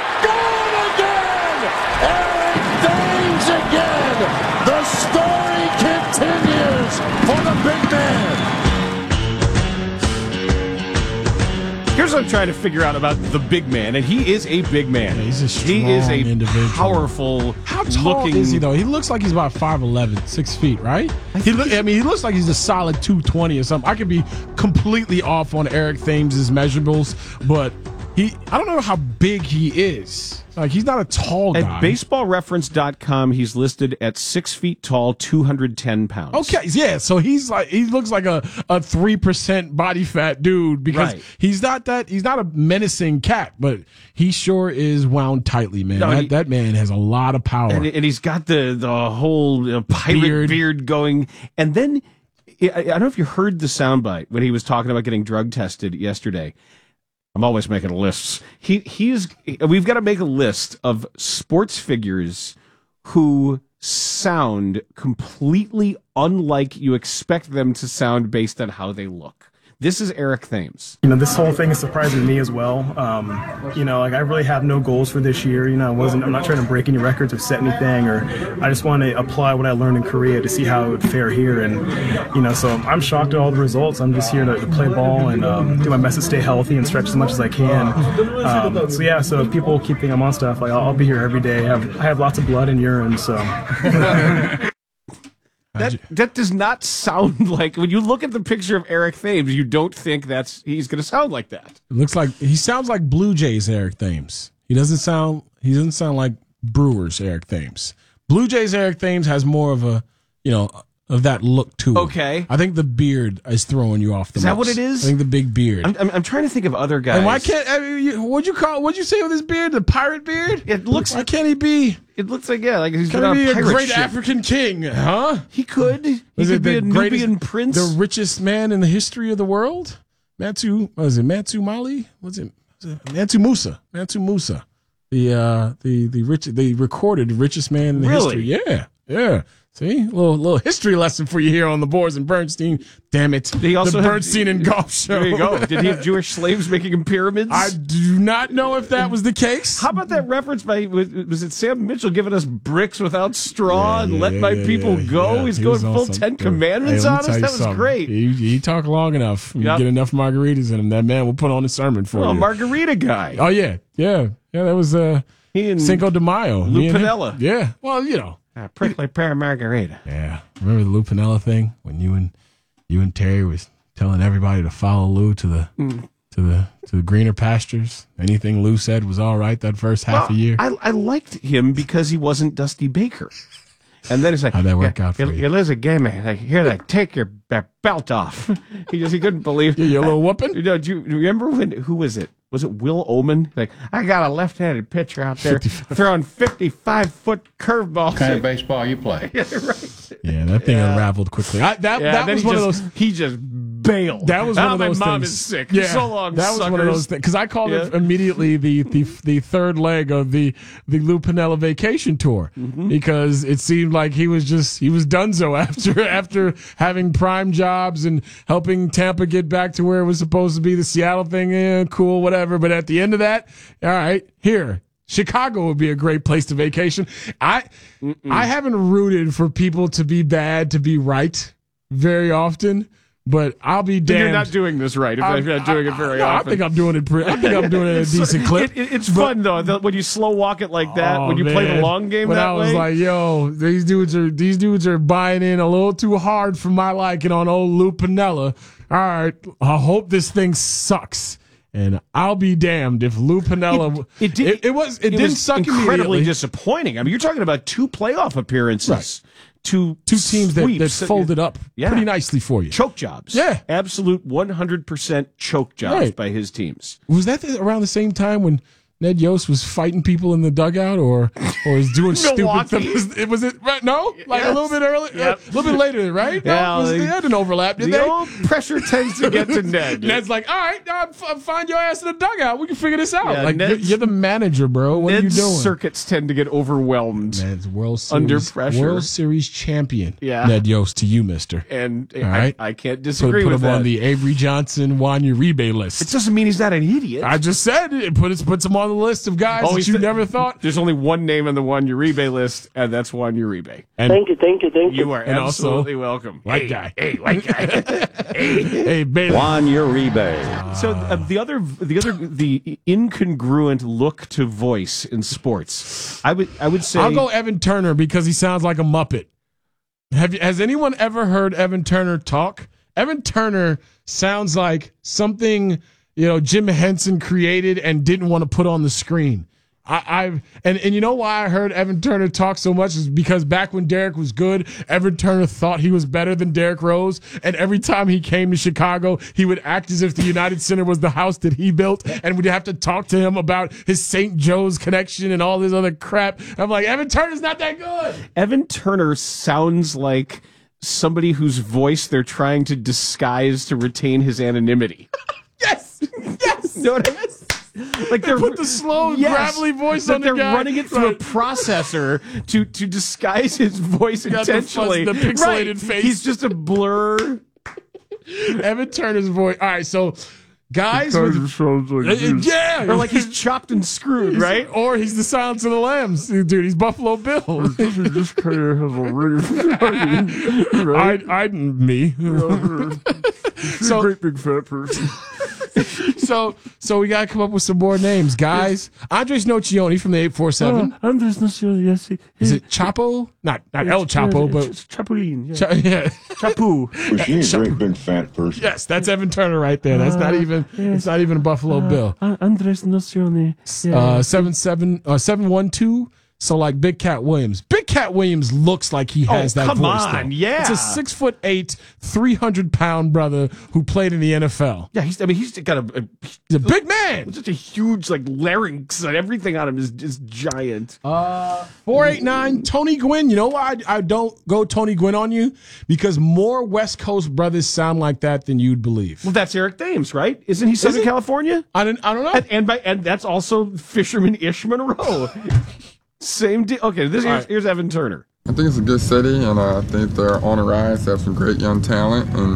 Thames again. The story continues for the big man. Here's what I'm trying to figure out about the big man, and he is a big man. Yeah, he's a strong He is a individual. powerful. How tall looking... is he though? He looks like he's about five eleven, six feet, right? He look. I mean, he looks like he's a solid two twenty or something. I could be completely off on Eric Thames' measurables, but he. I don't know how big he is. Like, he's not a tall guy. At baseball reference dot com, he's listed at six feet tall, two hundred ten pounds. Okay, yeah, so he's like, he looks like a, a three percent body fat dude because right. he's not that, he's not a menacing cat, but he sure is wound tightly, man. No, that, he, that man has a lot of power. And, and he's got the, the whole uh, pirate beard. beard going. And then, I, I don't know if you heard the soundbite when he was talking about getting drug tested yesterday. I'm always making lists. He he's we've got to make a list of sports figures who sound completely unlike you expect them to sound based on how they look. This is Eric Thames. You know, this whole thing is surprising me as well. Um, you know, like I really have no goals for this year. You know, I wasn't. I'm not trying to break any records or set anything. Or I just want to apply what I learned in Korea to see how it would fare here. And you know, so I'm shocked at all the results. I'm just here to, to play ball and um, do my best to stay healthy and stretch as much as I can. Um, so yeah, so if people keep thinking I'm on stuff, like I'll, I'll be here every day. I have, I have lots of blood and urine, so. That that does not sound like, when you look at the picture of Eric Thames, you don't think that's he's going to sound like that. It looks like he sounds like Blue Jays Eric Thames. He doesn't sound he doesn't sound like Brewers Eric Thames. Blue Jays Eric Thames has more of a, you know, of that look to it. Okay. I think the beard is throwing you off the Is that most. what it is? I think the big beard. I'm, I'm, I'm trying to think of other guys. And why can't I mean, you, what'd you call what'd you say with his beard? The pirate beard? It looks. Why can't he be? It looks like yeah, like he's Can been he on be a a pirate great ship. African king? Huh? He could. He Was could it be the a greatest, Nubian prince. the richest man in the history of the world? Mansu, what was it Mansu Mali? Was it, was it Mansu Musa? Mansu Musa, the uh, the the rich, the recorded richest man in the Really? history. Yeah, yeah. See, a little little history lesson for you here on the Boers and Bernstein. Damn it, Did he also the have- Bernstein and Golf Show. There you go. Did he have Jewish slaves making him pyramids? I do not know if that was the case. How about that reference by was, was it Sam Mitchell giving us bricks without straw Yeah, and yeah, let yeah, my yeah, people yeah, go? yeah. He's He going was full awesome. Ten Hey, Commandments let me on us. tell you That was something. great. You, you talk long enough, you Yep. get enough margaritas in him, that man will put on a sermon for Oh, you. margarita guy. Oh yeah, yeah, yeah. That was uh, He and Cinco de Mayo. Lou Me and him. Piniella. Yeah. Well, you know. Uh, prickly pear margarita. Yeah. Remember the Lou Piniella thing when you and you and Terry was telling everybody to follow Lou to the Mm. to the to the greener pastures. Anything Lou said was all right that first half Well, a year. I, I liked him because he wasn't Dusty Baker. And then he's like, how'd that work yeah, out for you? Eliza gave me, like, here, like, take your b- belt off. He just, he couldn't believe. Yeah, your little whooping? You know, do you remember when, who was it? Was it Will Oman? Like, I got a left-handed pitcher out there throwing fifty-five foot curveballs. What kind of baseball you play? Yeah, right. Yeah, that thing yeah. unraveled quickly. I, that yeah, that was one just, of those. He just bailed. That was oh, one of those my mom things. is sick. Yeah, so long, that was suckers. one of those things because I called yeah. it immediately the, the the third leg of the the Lou Piniella vacation tour mm-hmm. because it seemed like he was just he was donezo after after having prime jobs and helping Tampa get back to where it was supposed to be. The Seattle thing, yeah, cool, whatever. But at the end of that, all right, here. Chicago would be a great place to vacation. I Mm-mm. I haven't rooted for people to be bad to be right very often, but I'll be damned. You're not doing this right if I'm, you're not doing I, it very I, often. I think I'm doing it. Pretty, I think I'm doing it at a decent clip. It, it, it's but, fun though the, when you slow walk it like that. Oh, when you man. play the long game when that I was way. like, yo, these dudes are these dudes are buying in a little too hard for my liking on old Lou Piniella. All right, I hope this thing sucks. And I'll be damned if Lou Piniella. It, it, did, it, it was. It, it didn't was suck incredibly disappointing. I mean, you're talking about two playoff appearances, right. two two teams that, that folded up yeah. pretty nicely for you. Choke jobs, yeah, absolute one hundred percent choke jobs right. by his teams. Was that the, around the same time when Ned Yost was fighting people in the dugout, or or was doing stupid things? It was it right? No, like yes. a little bit early, yep. uh, a little bit later, right? No, yeah, was, they, they had an overlap. Did the they? Old pressure tends to get to Ned. Ned's like, all right, uh, f- find your ass in the dugout. We can figure this out. Yeah, like you're, you're the manager, bro. What Ned's are you doing? Circuits tend to get overwhelmed. Ned's World Series under pressure. World Series champion. Yeah. Ned Yost to you, Mister. And all right? I, I can't disagree put, put with him that. on the Avery Johnson Juan Uribe list. It doesn't mean he's not an idiot. I just said it. Put it puts him on the list of guys. Oh, that you th- never thought. There's only one name on the Juan Uribe list, and that's Juan Uribe. And thank you, thank you, thank you. You are and absolutely also, welcome. White hey, guy. Hey, white guy. hey, hey, baby. Juan Uribe. So uh, the other, the other, the incongruent look to voice in sports. I would, I would say, I'll go Evan Turner because he sounds like a Muppet. Have you, has anyone ever heard Evan Turner talk? Evan Turner sounds like something, you know, Jim Henson created and didn't want to put on the screen. I, I've and, and you know why I heard Evan Turner talk so much is because back when Derek was good, Evan Turner thought he was better than Derrick Rose, and every time he came to Chicago, he would act as if the United Center was the house that he built, and we'd have to talk to him about his Saint Joe's connection and all this other crap. I'm like, Evan Turner's not that good. Evan Turner sounds like somebody whose voice they're trying to disguise to retain his anonymity. Yes, yes. You know what I mean? Like they put the slow, yes, gravelly voice on the they're guy. running it through right. a processor to to disguise his voice intentionally. The, the pixelated right. face. He's just a blur. Evan Turner's voice. All right, so guys with sounds like uh, yeah, or like he's chopped and screwed, he's, right? Or he's the Silence of the Lambs, dude. He's Buffalo Bill. This kind of has a really, right? I, I, me. So great big fat person. so, so we gotta come up with some more names, guys. Andres Nocioni from the eight four seven. Oh, Andres Nocioni, yes. He, Is it Chapo? Not not El Chapo, yeah, but it's Chapulin. Yeah, Cha- yeah. Chapu. Was she a Chapu. great big fat person? Yes, that's Evan Turner right there. That's uh, not even. Yes. It's not even a Buffalo uh, Bill. Uh, Andres Nocioni. Yeah. Uh, seven seven uh, seven one two. So like Big Cat Williams. Big Cat Williams looks like he has oh, that come voice. On, though. yeah. It's a six foot eight, three hundred pound brother who played in the N F L. Yeah, he's. I mean, he's got a. a he's a big man. Such a huge like larynx and everything on him is just giant. Uh, four eight nine Tony Gwynn. You know why I, I don't go Tony Gwynn on you? Because more West Coast brothers sound like that than you'd believe. Well, that's Eric Thames, right? Isn't he Southern Is California? I don't. I don't know. And, and by and that's also Fisherman Ish Monroe. Same deal. Okay, this here's, right. here's Evan Turner. I think it's a good city, and uh, I think they're on a rise. They have some great young talent. And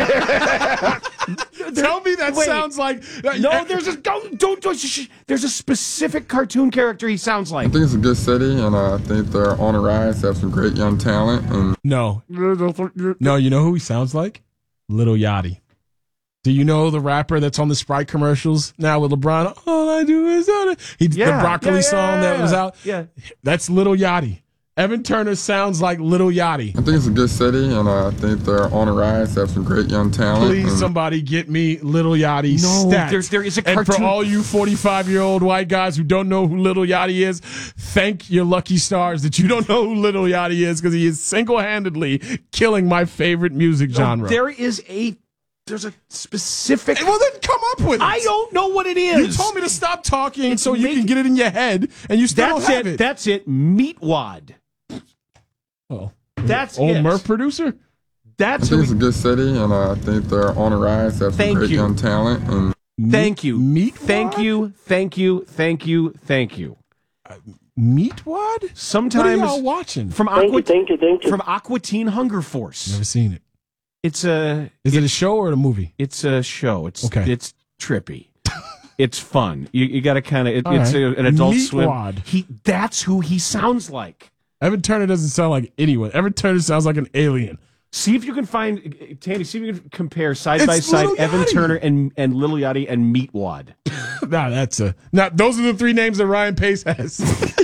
tell me that Wait, sounds like no. There's a don't don't, don't sh- sh- there's a specific cartoon character he sounds like. I think it's a good city, and uh, I think they're on a rise. They have some great young talent. And no, no, you know who he sounds like? Lil Yachty. Do you know the rapper that's on the Sprite commercials now with LeBron? All I do is that. He did yeah, the broccoli yeah, yeah, song yeah, that was out. Yeah, that's Lil Yachty. Evan Turner sounds like Little Yachty. I think it's a good city, and uh, I think they're on a rise. They have some great young talent. Please, and somebody get me Little Yachty No, stats. there- there is a And cartoon- for all you forty-five-year-old white guys who don't know who Little Yachty is, thank your lucky stars that you don't know who Little Yachty is, because he is single-handedly killing my favorite music genre. There is a there's a specific. Well, then come up with it. I don't know what it is. You told me to stop talking It's so you make- can get it in your head, and you still That's don't have it. it. That's it. Meatwad. Oh, That's old it. Murph producer. That's I who think it's we, a good city, and uh, I think they're on a rise. They have some Thank great you. young talent. And Thank you. Meat. Thank you. Thank you. Thank you. Thank you. Meatwad. Sometimes What are y'all watching? from Thank Aqua, you, thank you, thank you. from Aqua Teen Hunger Force. Never seen it. It's a Is it a show or a movie? it's a show. It's Okay. It's trippy. It's fun. You, you got to kind of. It, All it's right. a, an Adult Meatwad. Swim. He. That's who he sounds like. Evan Turner doesn't sound like anyone. Evan Turner sounds like an alien. See if you can find Tandy. See if you can compare side It's by side Lil Evan Yachty. Turner and and Lil Yachty and Meatwad. Nah, that's a. Now those are the three names that Ryan Pace has.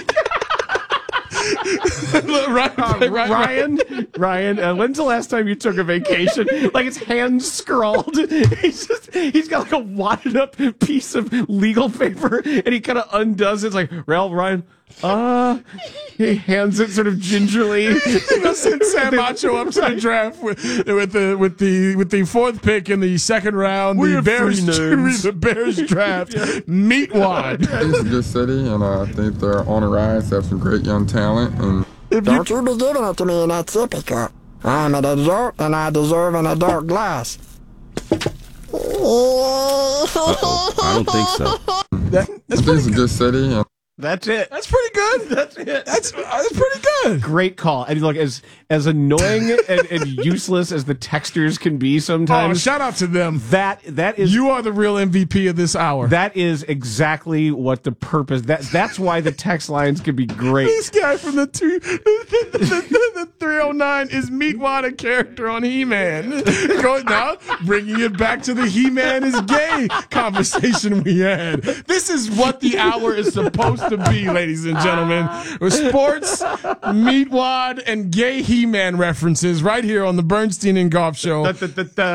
Ryan, Uh, Ryan, Ryan, uh, when's the last time you took a vacation? Like it's hand scrawled. He's just he's got like a wadded up piece of legal paper, and he kind of undoes it. It's like Ralph Ryan. Uh he hands it sort of gingerly. You know, send Sam Macho up to the draft with, with the with the with the fourth pick in the second round. We the have Bears, three names. the Bears draft. Meatwad. I think it's a good city, and uh, I think they're on a rise. They have some great young talent. And Don't you be giving it to me in that sippy cup. I'm an adult and I deserve an adult glass. Uh-oh. I don't think so. That, I that's think it's a pretty good. good city. And That's it. That's pretty good. That's it. That's that's pretty good. Great call. And look, as as annoying and, and useless as the texters can be Oh, sometimes, shout out to them. that that is You are the real M V P of this hour. that is exactly what the purpose. That that's why the text lines can be great. This guy from the two, the, the, the, the three oh nine is Meatwad, a character on He-Man. Go now, bringing it back to the He-Man is gay conversation we had. This is what the hour is supposed to be, ladies and gentlemen. With sports, Meatwad, and gay He-Man references right here on the Bernstein and Golf Show. six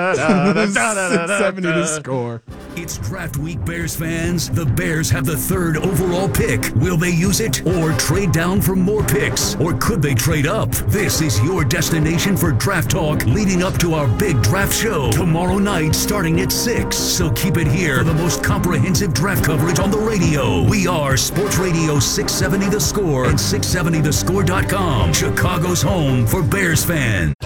seventy the score. It's Draft Week, Bears fans. The Bears have the third overall pick. Will they use it or trade down for more picks? Or could they trade up? This is your destination for draft talk leading up to our big draft show tomorrow night starting at six. So keep it here for the most comprehensive draft coverage on the radio. We are Sports Radio six seventy The Score and six seventy the score dot com, Chicago's home for Bears fans.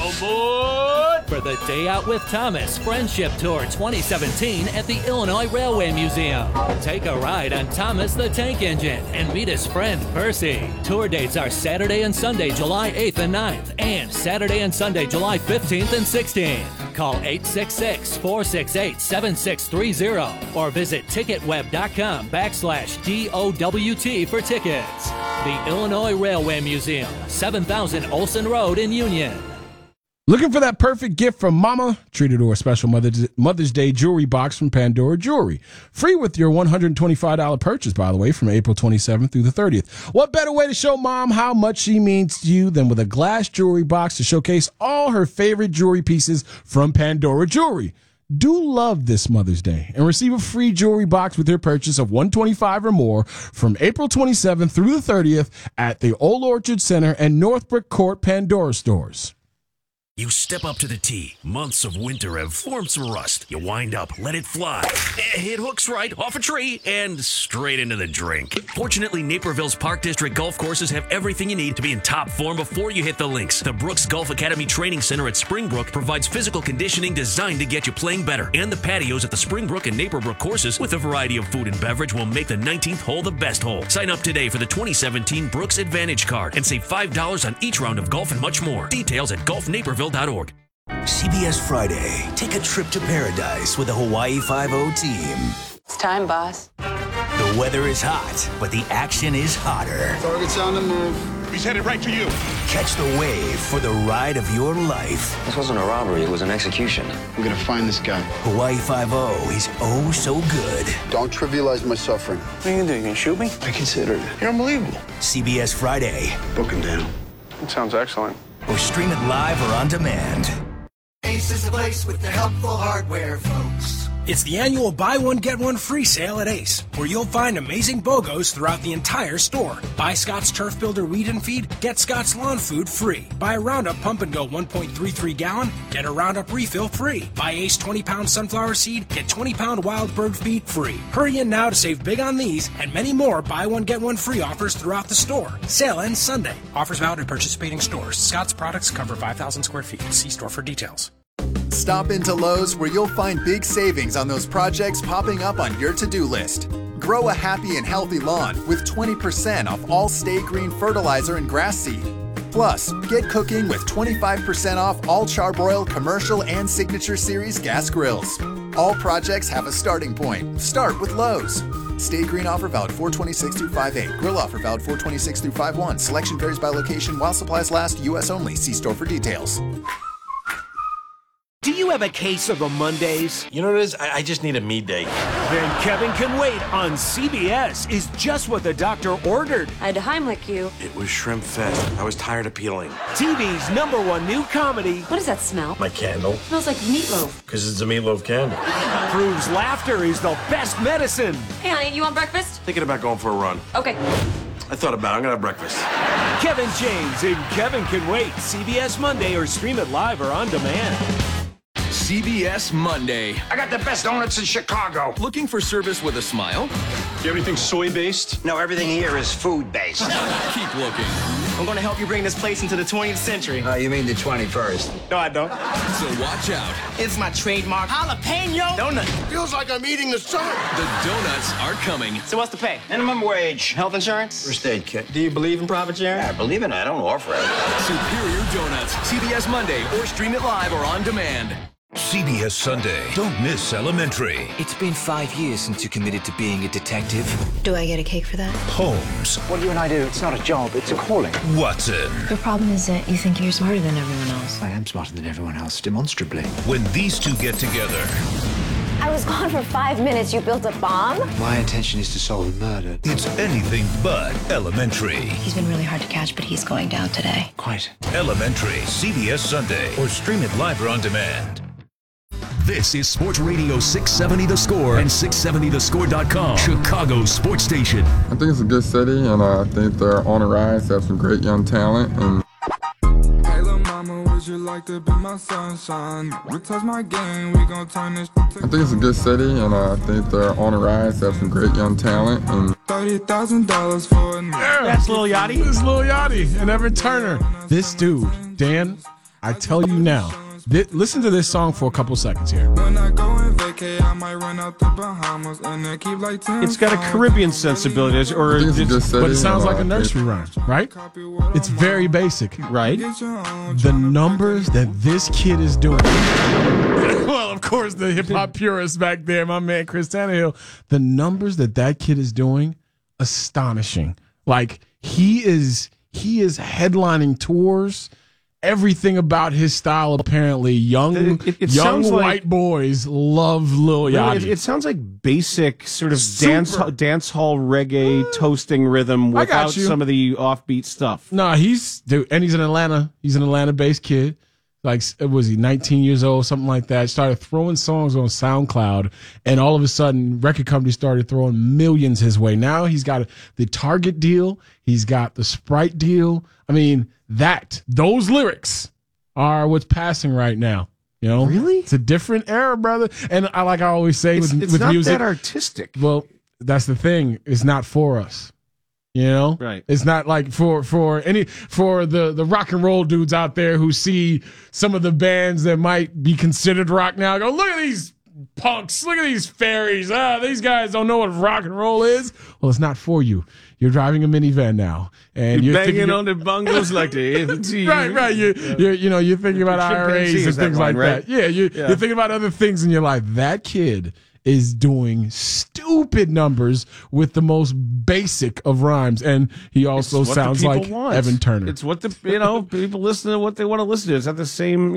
For the Day Out with Thomas Friendship Tour twenty seventeen at the Illinois Railway Museum. Take a ride on Thomas the Tank Engine and meet his friend Percy. Tour dates are Saturday and Sunday, July eighth and ninth, and Saturday and Sunday, July fifteenth and sixteenth. Call eight six six, four six eight, seven six three zero or visit ticketweb.com backslash D O W T for tickets. The Illinois Railway Museum, seven thousand Olson Road in Union. Looking for that perfect gift from Mama? Treat her to a special Mother's, Mother's Day jewelry box from Pandora Jewelry. Free with your one hundred twenty-five dollars purchase, by the way, from April twenty-seventh through the thirtieth. What better way to show Mom how much she means to you than with a glass jewelry box to showcase all her favorite jewelry pieces from Pandora Jewelry? Do love this Mother's Day and receive a free jewelry box with your purchase of one hundred twenty-five dollars or more from April twenty-seventh through the thirtieth at the Old Orchard Center and Northbrook Court Pandora stores. You step up to the tee. Months of winter have formed some rust. You wind up, let it fly. It hooks right off a tree and straight into the drink. Fortunately, Naperville's Park District golf courses have everything you need to be in top form before you hit the links. The Brooks Golf Academy Training Center at Springbrook provides physical conditioning designed to get you playing better. And the patios at the Springbrook and Naperbrook courses with a variety of food and beverage will make the nineteenth hole the best hole. Sign up today for the twenty seventeen Brooks Advantage Card and save five dollars on each round of golf and much more. Details at golf naperville dot org. C B S Friday. Take a trip to paradise with the Hawaii Five-O team. It's time, boss. The weather is hot, but the action is hotter. Target's on the move. He's headed right for you. Catch the wave for the ride of your life. This wasn't a robbery, it was an execution. I'm gonna find this guy. Hawaii Five-O is oh so good. Don't trivialize my suffering. What are you gonna do? You gonna shoot me? I considered it. You're unbelievable. C B S Friday. Book him down. It sounds excellent. Or stream it live or on demand. Ace is the place with the helpful hardware, folks. It's the annual buy one, get one free sale at Ace, where you'll find amazing BOGOs throughout the entire store. Buy Scott's Turf Builder Weed and Feed, get Scott's Lawn Food free. Buy a Roundup Pump and Go one point three three gallon, get a Roundup Refill free. Buy Ace twenty pound sunflower seed, get twenty pound wild bird feed free. Hurry in now to save big on these and many more buy one, get one free offers throughout the store. Sale ends Sunday. Offers valid at participating stores. Scott's products cover five thousand square feet. See store for details. Stop into Lowe's where you'll find big savings on those projects popping up on your to-do list. Grow a happy and healthy lawn with twenty percent off all Stay Green fertilizer and grass seed. Plus, get cooking with twenty-five percent off all Charbroil commercial and Signature Series gas grills. All projects have a starting point. Start with Lowe's. Stay Green offer valid four twenty-six through five eight. Grill offer valid four twenty-six through five one. Selection varies by location while supplies last. U S only. See store for details. Do you have a case of the Mondays? You know what it is? I, I just need a me day. Then Kevin Can Wait on C B S is just what the doctor ordered. I had to Heimlich you. It was shrimp fest. I was tired of peeling. T V's number one new comedy. What does that smell? My candle. It smells like meatloaf. Because it's a meatloaf candle. Proves laughter is the best medicine. Hey, honey, you want breakfast? Thinking about going for a run. Okay. I thought about it. I'm going to have breakfast. Kevin James and Kevin Can Wait. C B S Monday or stream it live or on demand. C B S Monday. I got the best donuts in Chicago. Looking for service with a smile? Do you have anything soy-based? No, everything here is food-based. Keep looking. I'm going to help you bring this place into the twentieth century. Uh, you mean the twenty-first? No, I don't. So watch out. It's my trademark jalapeno donut. Feels like I'm eating the sun. The donuts are coming. So what's the pay? Minimum wage. Health insurance? First aid kit. Do you believe in profit sharing? Yeah, I believe in it. I don't offer it. Superior Donuts. C B S Monday or stream it live or on demand. C B S Sunday. Don't miss Elementary. It's been five years since you committed to being a detective. Do I get a cake for that? Holmes. What you and I do, it's not a job, it's a calling. Watson. The problem is that you think you're smarter than everyone else. I am smarter than everyone else, demonstrably. When these two get together. I was gone for five minutes. You built a bomb? My intention is to solve a murder. It's anything but Elementary. He's been really hard to catch, but he's going down today. Quite. Elementary. C B S Sunday. Or stream it live or on demand. This is Sports Radio six seventy The Score and six seventy the score dot com, Chicago's sports station. I think it's a good city, and uh, I think they're on the rise. They have some great young talent. And hey, little mama, would you like to be my sunshine? We touch my game, we gon' turn this to... I think it's a good city, and uh, I think they're on the rise. They have some great young talent. And thirty thousand dollars for a new... That's Lil Yachty. This is Lil Yachty and Evan Turner. This dude, Dan, I tell you now. Th- listen to this song for a couple seconds here. When I go and vacay, I might run out the Bahamas and then keep like ten It's got a Caribbean sensibility, or it's it's, but it sounds like a nursery rhyme, right? It's very basic, right? The numbers that this kid is doing. Well, of course, the hip hop purists back there, my man Chris Tannehill. The numbers that that kid is doing, astonishing. Like he is, he is headlining tours. Everything about his style, apparently, young it, it, it young white like, boys love Lil Yachty. It, it sounds like basic sort of Super. dance dance hall reggae toasting rhythm without some of the offbeat stuff. No, he's dude, and he's in Atlanta. He's an Atlanta-based kid. Like, was he nineteen years old, something like that? Started throwing songs on SoundCloud, and all of a sudden, record companies started throwing millions his way. Now he's got the Target deal. He's got the Sprite deal. I mean, that those lyrics are what's passing right now. You know, really, it's a different era, brother. And I like I always say it's, with, it's with not music, that artistic. Well, that's the thing. It's not for us. You know, right? It's not like for for any for the the rock and roll dudes out there who see some of the bands that might be considered rock now. Go, look at these punks. Look at these fairies. Ah, these guys don't know what rock and roll is. Well, it's not for you. You're driving a minivan now, and you're, you're banging thinking, on the bongos like the right, right. You're, yeah. you're, you know, you're thinking about I R As and things like right? that. Yeah, you're, yeah. you're thinking about other things in your life. That kid is doing stupid numbers with the most basic of rhymes, and he also sounds like want. Evan Turner. It's what the you know people listen to what they want to listen to. It's not the same, you know.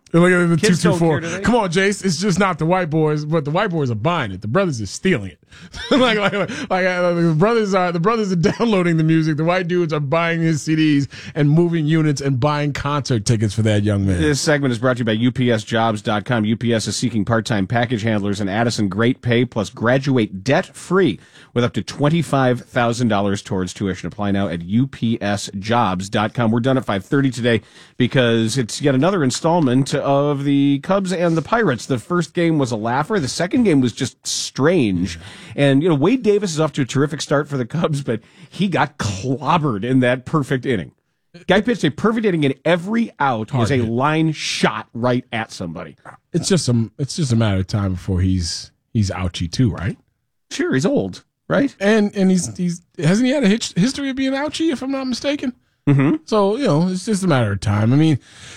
Look at the two Kids two don't four. care, do they? Come on, Jace. It's just not the white boys, but the white boys are buying it. The brothers are stealing it. like, like, like, like uh, the brothers are the brothers are downloading the music. The white dudes are buying his C Ds and moving units and buying concert tickets for that young man. This segment is brought to you by U P S Jobs dot com. U P S is seeking part-time package handlers in Addison. Great pay plus graduate debt-free with up to twenty-five thousand dollars towards tuition. Apply now at U P S Jobs dot com. We're done at five thirty today because it's yet another installment of the Cubs and the Pirates. The first game was a laugher. The second game was just strange. And, you know, Wade Davis is off to a terrific start for the Cubs, but he got clobbered in that perfect inning. Guy pitched a perfect inning, and every out was a line shot right at somebody. It's just a it's just a matter of time before he's he's ouchy too, right? Sure, he's old, right? And and he's he's hasn't he had a hit, history of being ouchy, if I'm not mistaken? Mm-hmm. So you know, it's just a matter of time. I mean,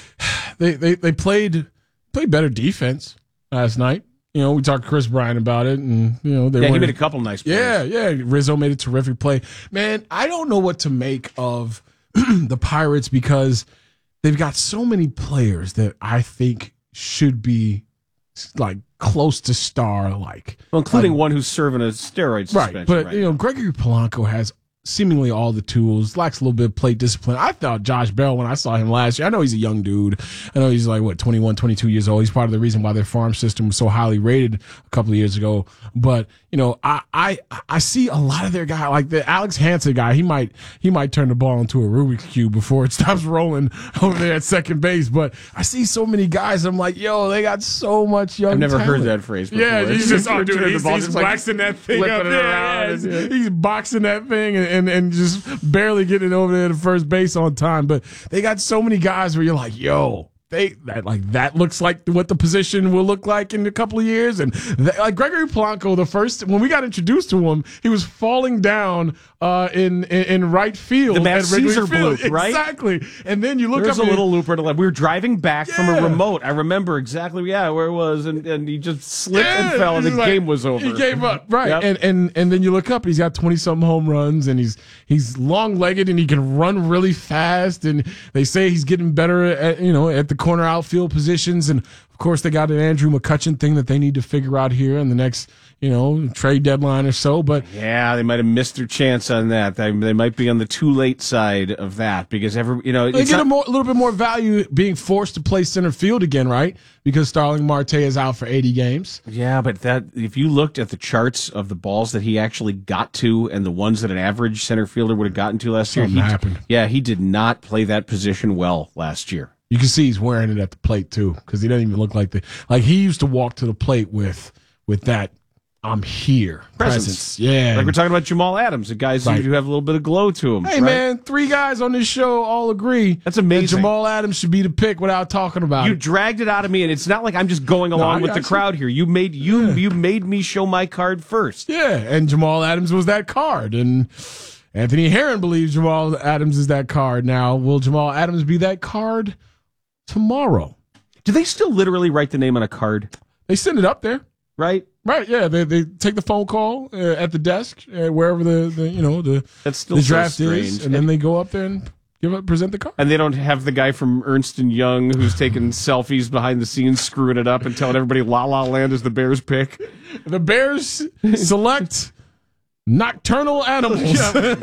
they they they played played better defense last night. You know, we talked to Chris Bryant about it, and you know they yeah, he weren't- made a couple nice plays. Yeah, yeah. Rizzo made a terrific play. Man, I don't know what to make of the Pirates because they've got so many players that I think should be like close to star like. Well, including Like, one who's serving a steroid suspension. right, but right you know, Gregory Polanco has seemingly all the tools, lacks a little bit of plate discipline. I thought Josh Bell when I saw him last year. I know he's a young dude. I know he's like, what, twenty-one, twenty-two years old. He's part of the reason why their farm system was so highly rated a couple of years ago. But, you know, I I, I see a lot of their guys, like the Alex Hansen guy, he might he might turn the ball into a Rubik's Cube before it stops rolling over there at second base. But I see so many guys, I'm like, yo, they got so much young I've never talent. heard that phrase before. Yeah, he's just, oh, dude, Turning the he's, ball, he's just like waxing that thing flipping up it there. around Yeah, and- he's- he's boxing that thing and, and, and just barely getting it over there to first base on time. But they got so many guys where you're like, yo, they that like that looks like what the position will look like in a couple of years. And that, like Gregory Polanco, the first when we got introduced to him, he was falling down uh, in, in in right field. The Matt at Wrigley Caesar Field. bloop, right? Exactly. And then you look There's up a and- little looper to left. We were driving back from a Yeah. remote. I remember exactly, yeah, where it was, and, and he just slipped and Yeah, fell, and the he's like- game was over. He gave up, right? Yep. And and and then you look up, and he's got twenty something home runs, and he's he's long legged, and he can run really fast. And they say he's getting better at you know at the corner outfield positions. And of course, they got an Andrew McCutchen thing that they need to figure out here in the next you know trade deadline or so. But Yeah, they might have missed their chance on that. They, they might be on the too late side of that because every you know they it's get not- a, more, a little bit more value being forced to play center field again, right? Because Starling Marte is out for eighty games. Yeah, but that if you looked at the charts of the balls that he actually got to and the ones that an average center fielder would have gotten to last year, Something he, happened. yeah, he did not play that position well last year. You can see he's wearing it at the plate too, because he doesn't even look like the like he used to walk to the plate with with that I'm here Presence. presence. Yeah, Like we're talking about Jamal Adams, the guys Right. who have a little bit of glow to them. Hey right? man, three guys on this show all agree That's amazing. that Jamal Adams should be the pick without talking about You it. dragged it out of me, and it's not like I'm just going along I with the got you. crowd here. You made you you made me show my card first. Yeah, and Jamal Adams was that card, and Anthony Herron believes Jamal Adams is that card. Now, will Jamal Adams be that card tomorrow? Do they still literally write the name on a card? They send it up there. Right? Right, yeah. They they take the phone call uh, at the desk, uh, wherever the, the you know the That's still the so draft strange. is, and then they go up there and give up present the card. And they don't have the guy from Ernst and Young who's taking selfies behind the scenes, screwing it up and telling everybody La La Land is the Bears pick. The Bears select nocturnal animals.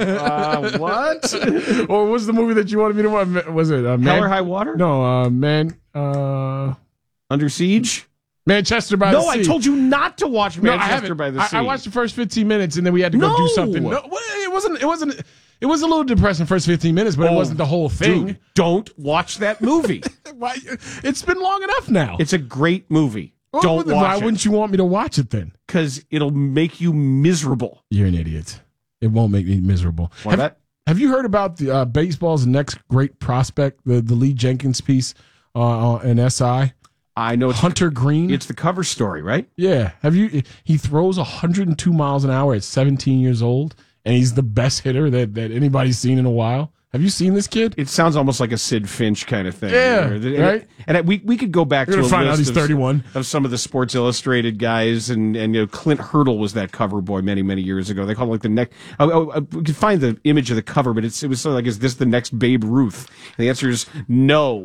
uh, what? Or what's the movie that you wanted me to watch? Was it uh, Man- Hell or High Water? No, uh, man. Uh, Under Siege? Manchester by the No, Sea. I told you not to watch No, I Manchester haven't. by the I, Sea. I watched the first fifteen minutes, and then we had to go No! do something. No, well, it wasn't. It wasn't. It was a little depressing first fifteen minutes, but Oh, it wasn't the whole thing. Dude, don't watch that movie. Why? It's been long enough now. It's a great movie. Well, Don't then watch why it. wouldn't you want me to watch it then? Because it'll make you miserable. You're an idiot. It won't make me miserable. Why have, that? have you heard about the uh, baseball's next great prospect, the the Lee Jenkins piece uh, in S I? I know it's Hunter Green. It's the cover story, right? Yeah. Have you? He throws one hundred two miles an hour at seventeen years old, and he's the best hitter that, that anybody's seen in a while. Have you seen this kid? It sounds almost like a Sid Finch kind of thing. Yeah, and, right? And, and we we could go back You're to a gonna find out list he's of, thirty-one. of some of the Sports Illustrated guys, and and you know Clint Hurdle was that cover boy many many years ago. They called it like the next. Oh, oh, oh, we could find the image of the cover, but it's it was sort of like, is this the next Babe Ruth? And the answer is no.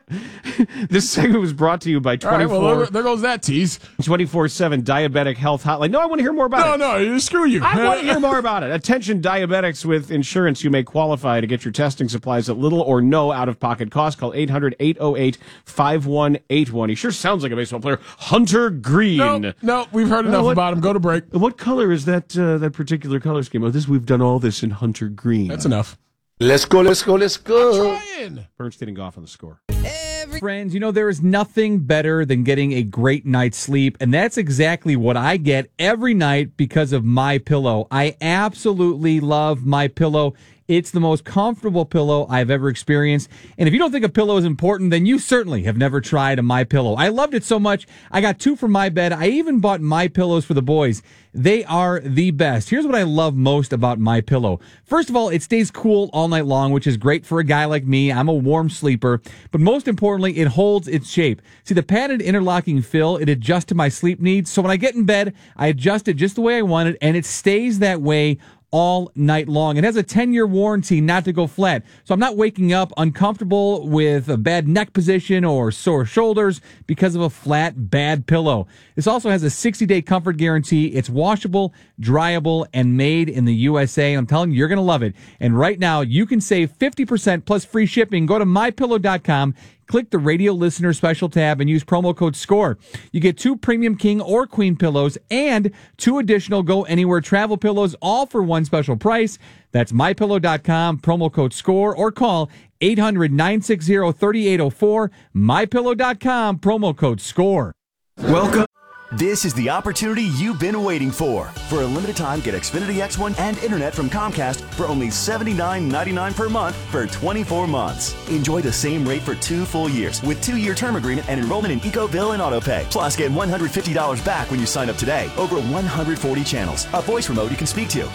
This segment was brought to you by All right, twenty-four well, there, there goes that tease. twenty-four seven Diabetic Health Hotline. No, I want to hear more about No, it. no, screw you. I want to hear more about it. Attention, diabetics with insurance. You may qualify to get your testing supplies at little or no out-of-pocket cost. Call eight hundred, eight oh eight, five one eight one. He sure sounds like a baseball player. Hunter Green. No, no, we've heard enough what, about him. Go to break. What color is that uh, that particular color scheme? Oh, this we've done all this in Hunter Green. That's enough. Let's go, let's go, let's go. I'm trying. Bernstein and Goff on the score. Friends, you know, there is nothing better than getting a great night's sleep, and that's exactly what I get every night because of MyPillow. I absolutely love MyPillow. It's the most comfortable pillow I've ever experienced. And if you don't think a pillow is important, then you certainly have never tried a MyPillow. I loved it so much, I got two for my bed. I even bought MyPillows for the boys. They are the best. Here's what I love most about MyPillow. First of all, it stays cool all night long, which is great for a guy like me. I'm a warm sleeper. But most importantly, it holds its shape. See, the padded interlocking fill, it adjusts to my sleep needs. So when I get in bed, I adjust it just the way I want it, and it stays that way all night long. It has a ten-year warranty not to go flat. So I'm not waking up uncomfortable with a bad neck position or sore shoulders because of a flat, bad pillow. This also has a sixty-day comfort guarantee. It's washable, dryable, and made in the U S A. I'm telling you, you're going to love it. And right now, you can save fifty percent plus free shipping. Go to my pillow dot com. Click the radio listener special tab and use promo code SCORE. You get two premium king or queen pillows and two additional go anywhere travel pillows, all for one special price. That's my pillow dot com, promo code SCORE, or call eight hundred, nine six zero, three eight zero four. my pillow dot com, promo code SCORE. Welcome. This is the opportunity you've been waiting for. For a limited time, get Xfinity X one and internet from Comcast for only seventy-nine ninety-nine per month for twenty-four months. Enjoy the same rate for two full years with two-year term agreement and enrollment in EcoBill and AutoPay. Plus, get one hundred fifty dollars back when you sign up today. Over one hundred forty channels, a voice remote you can speak to,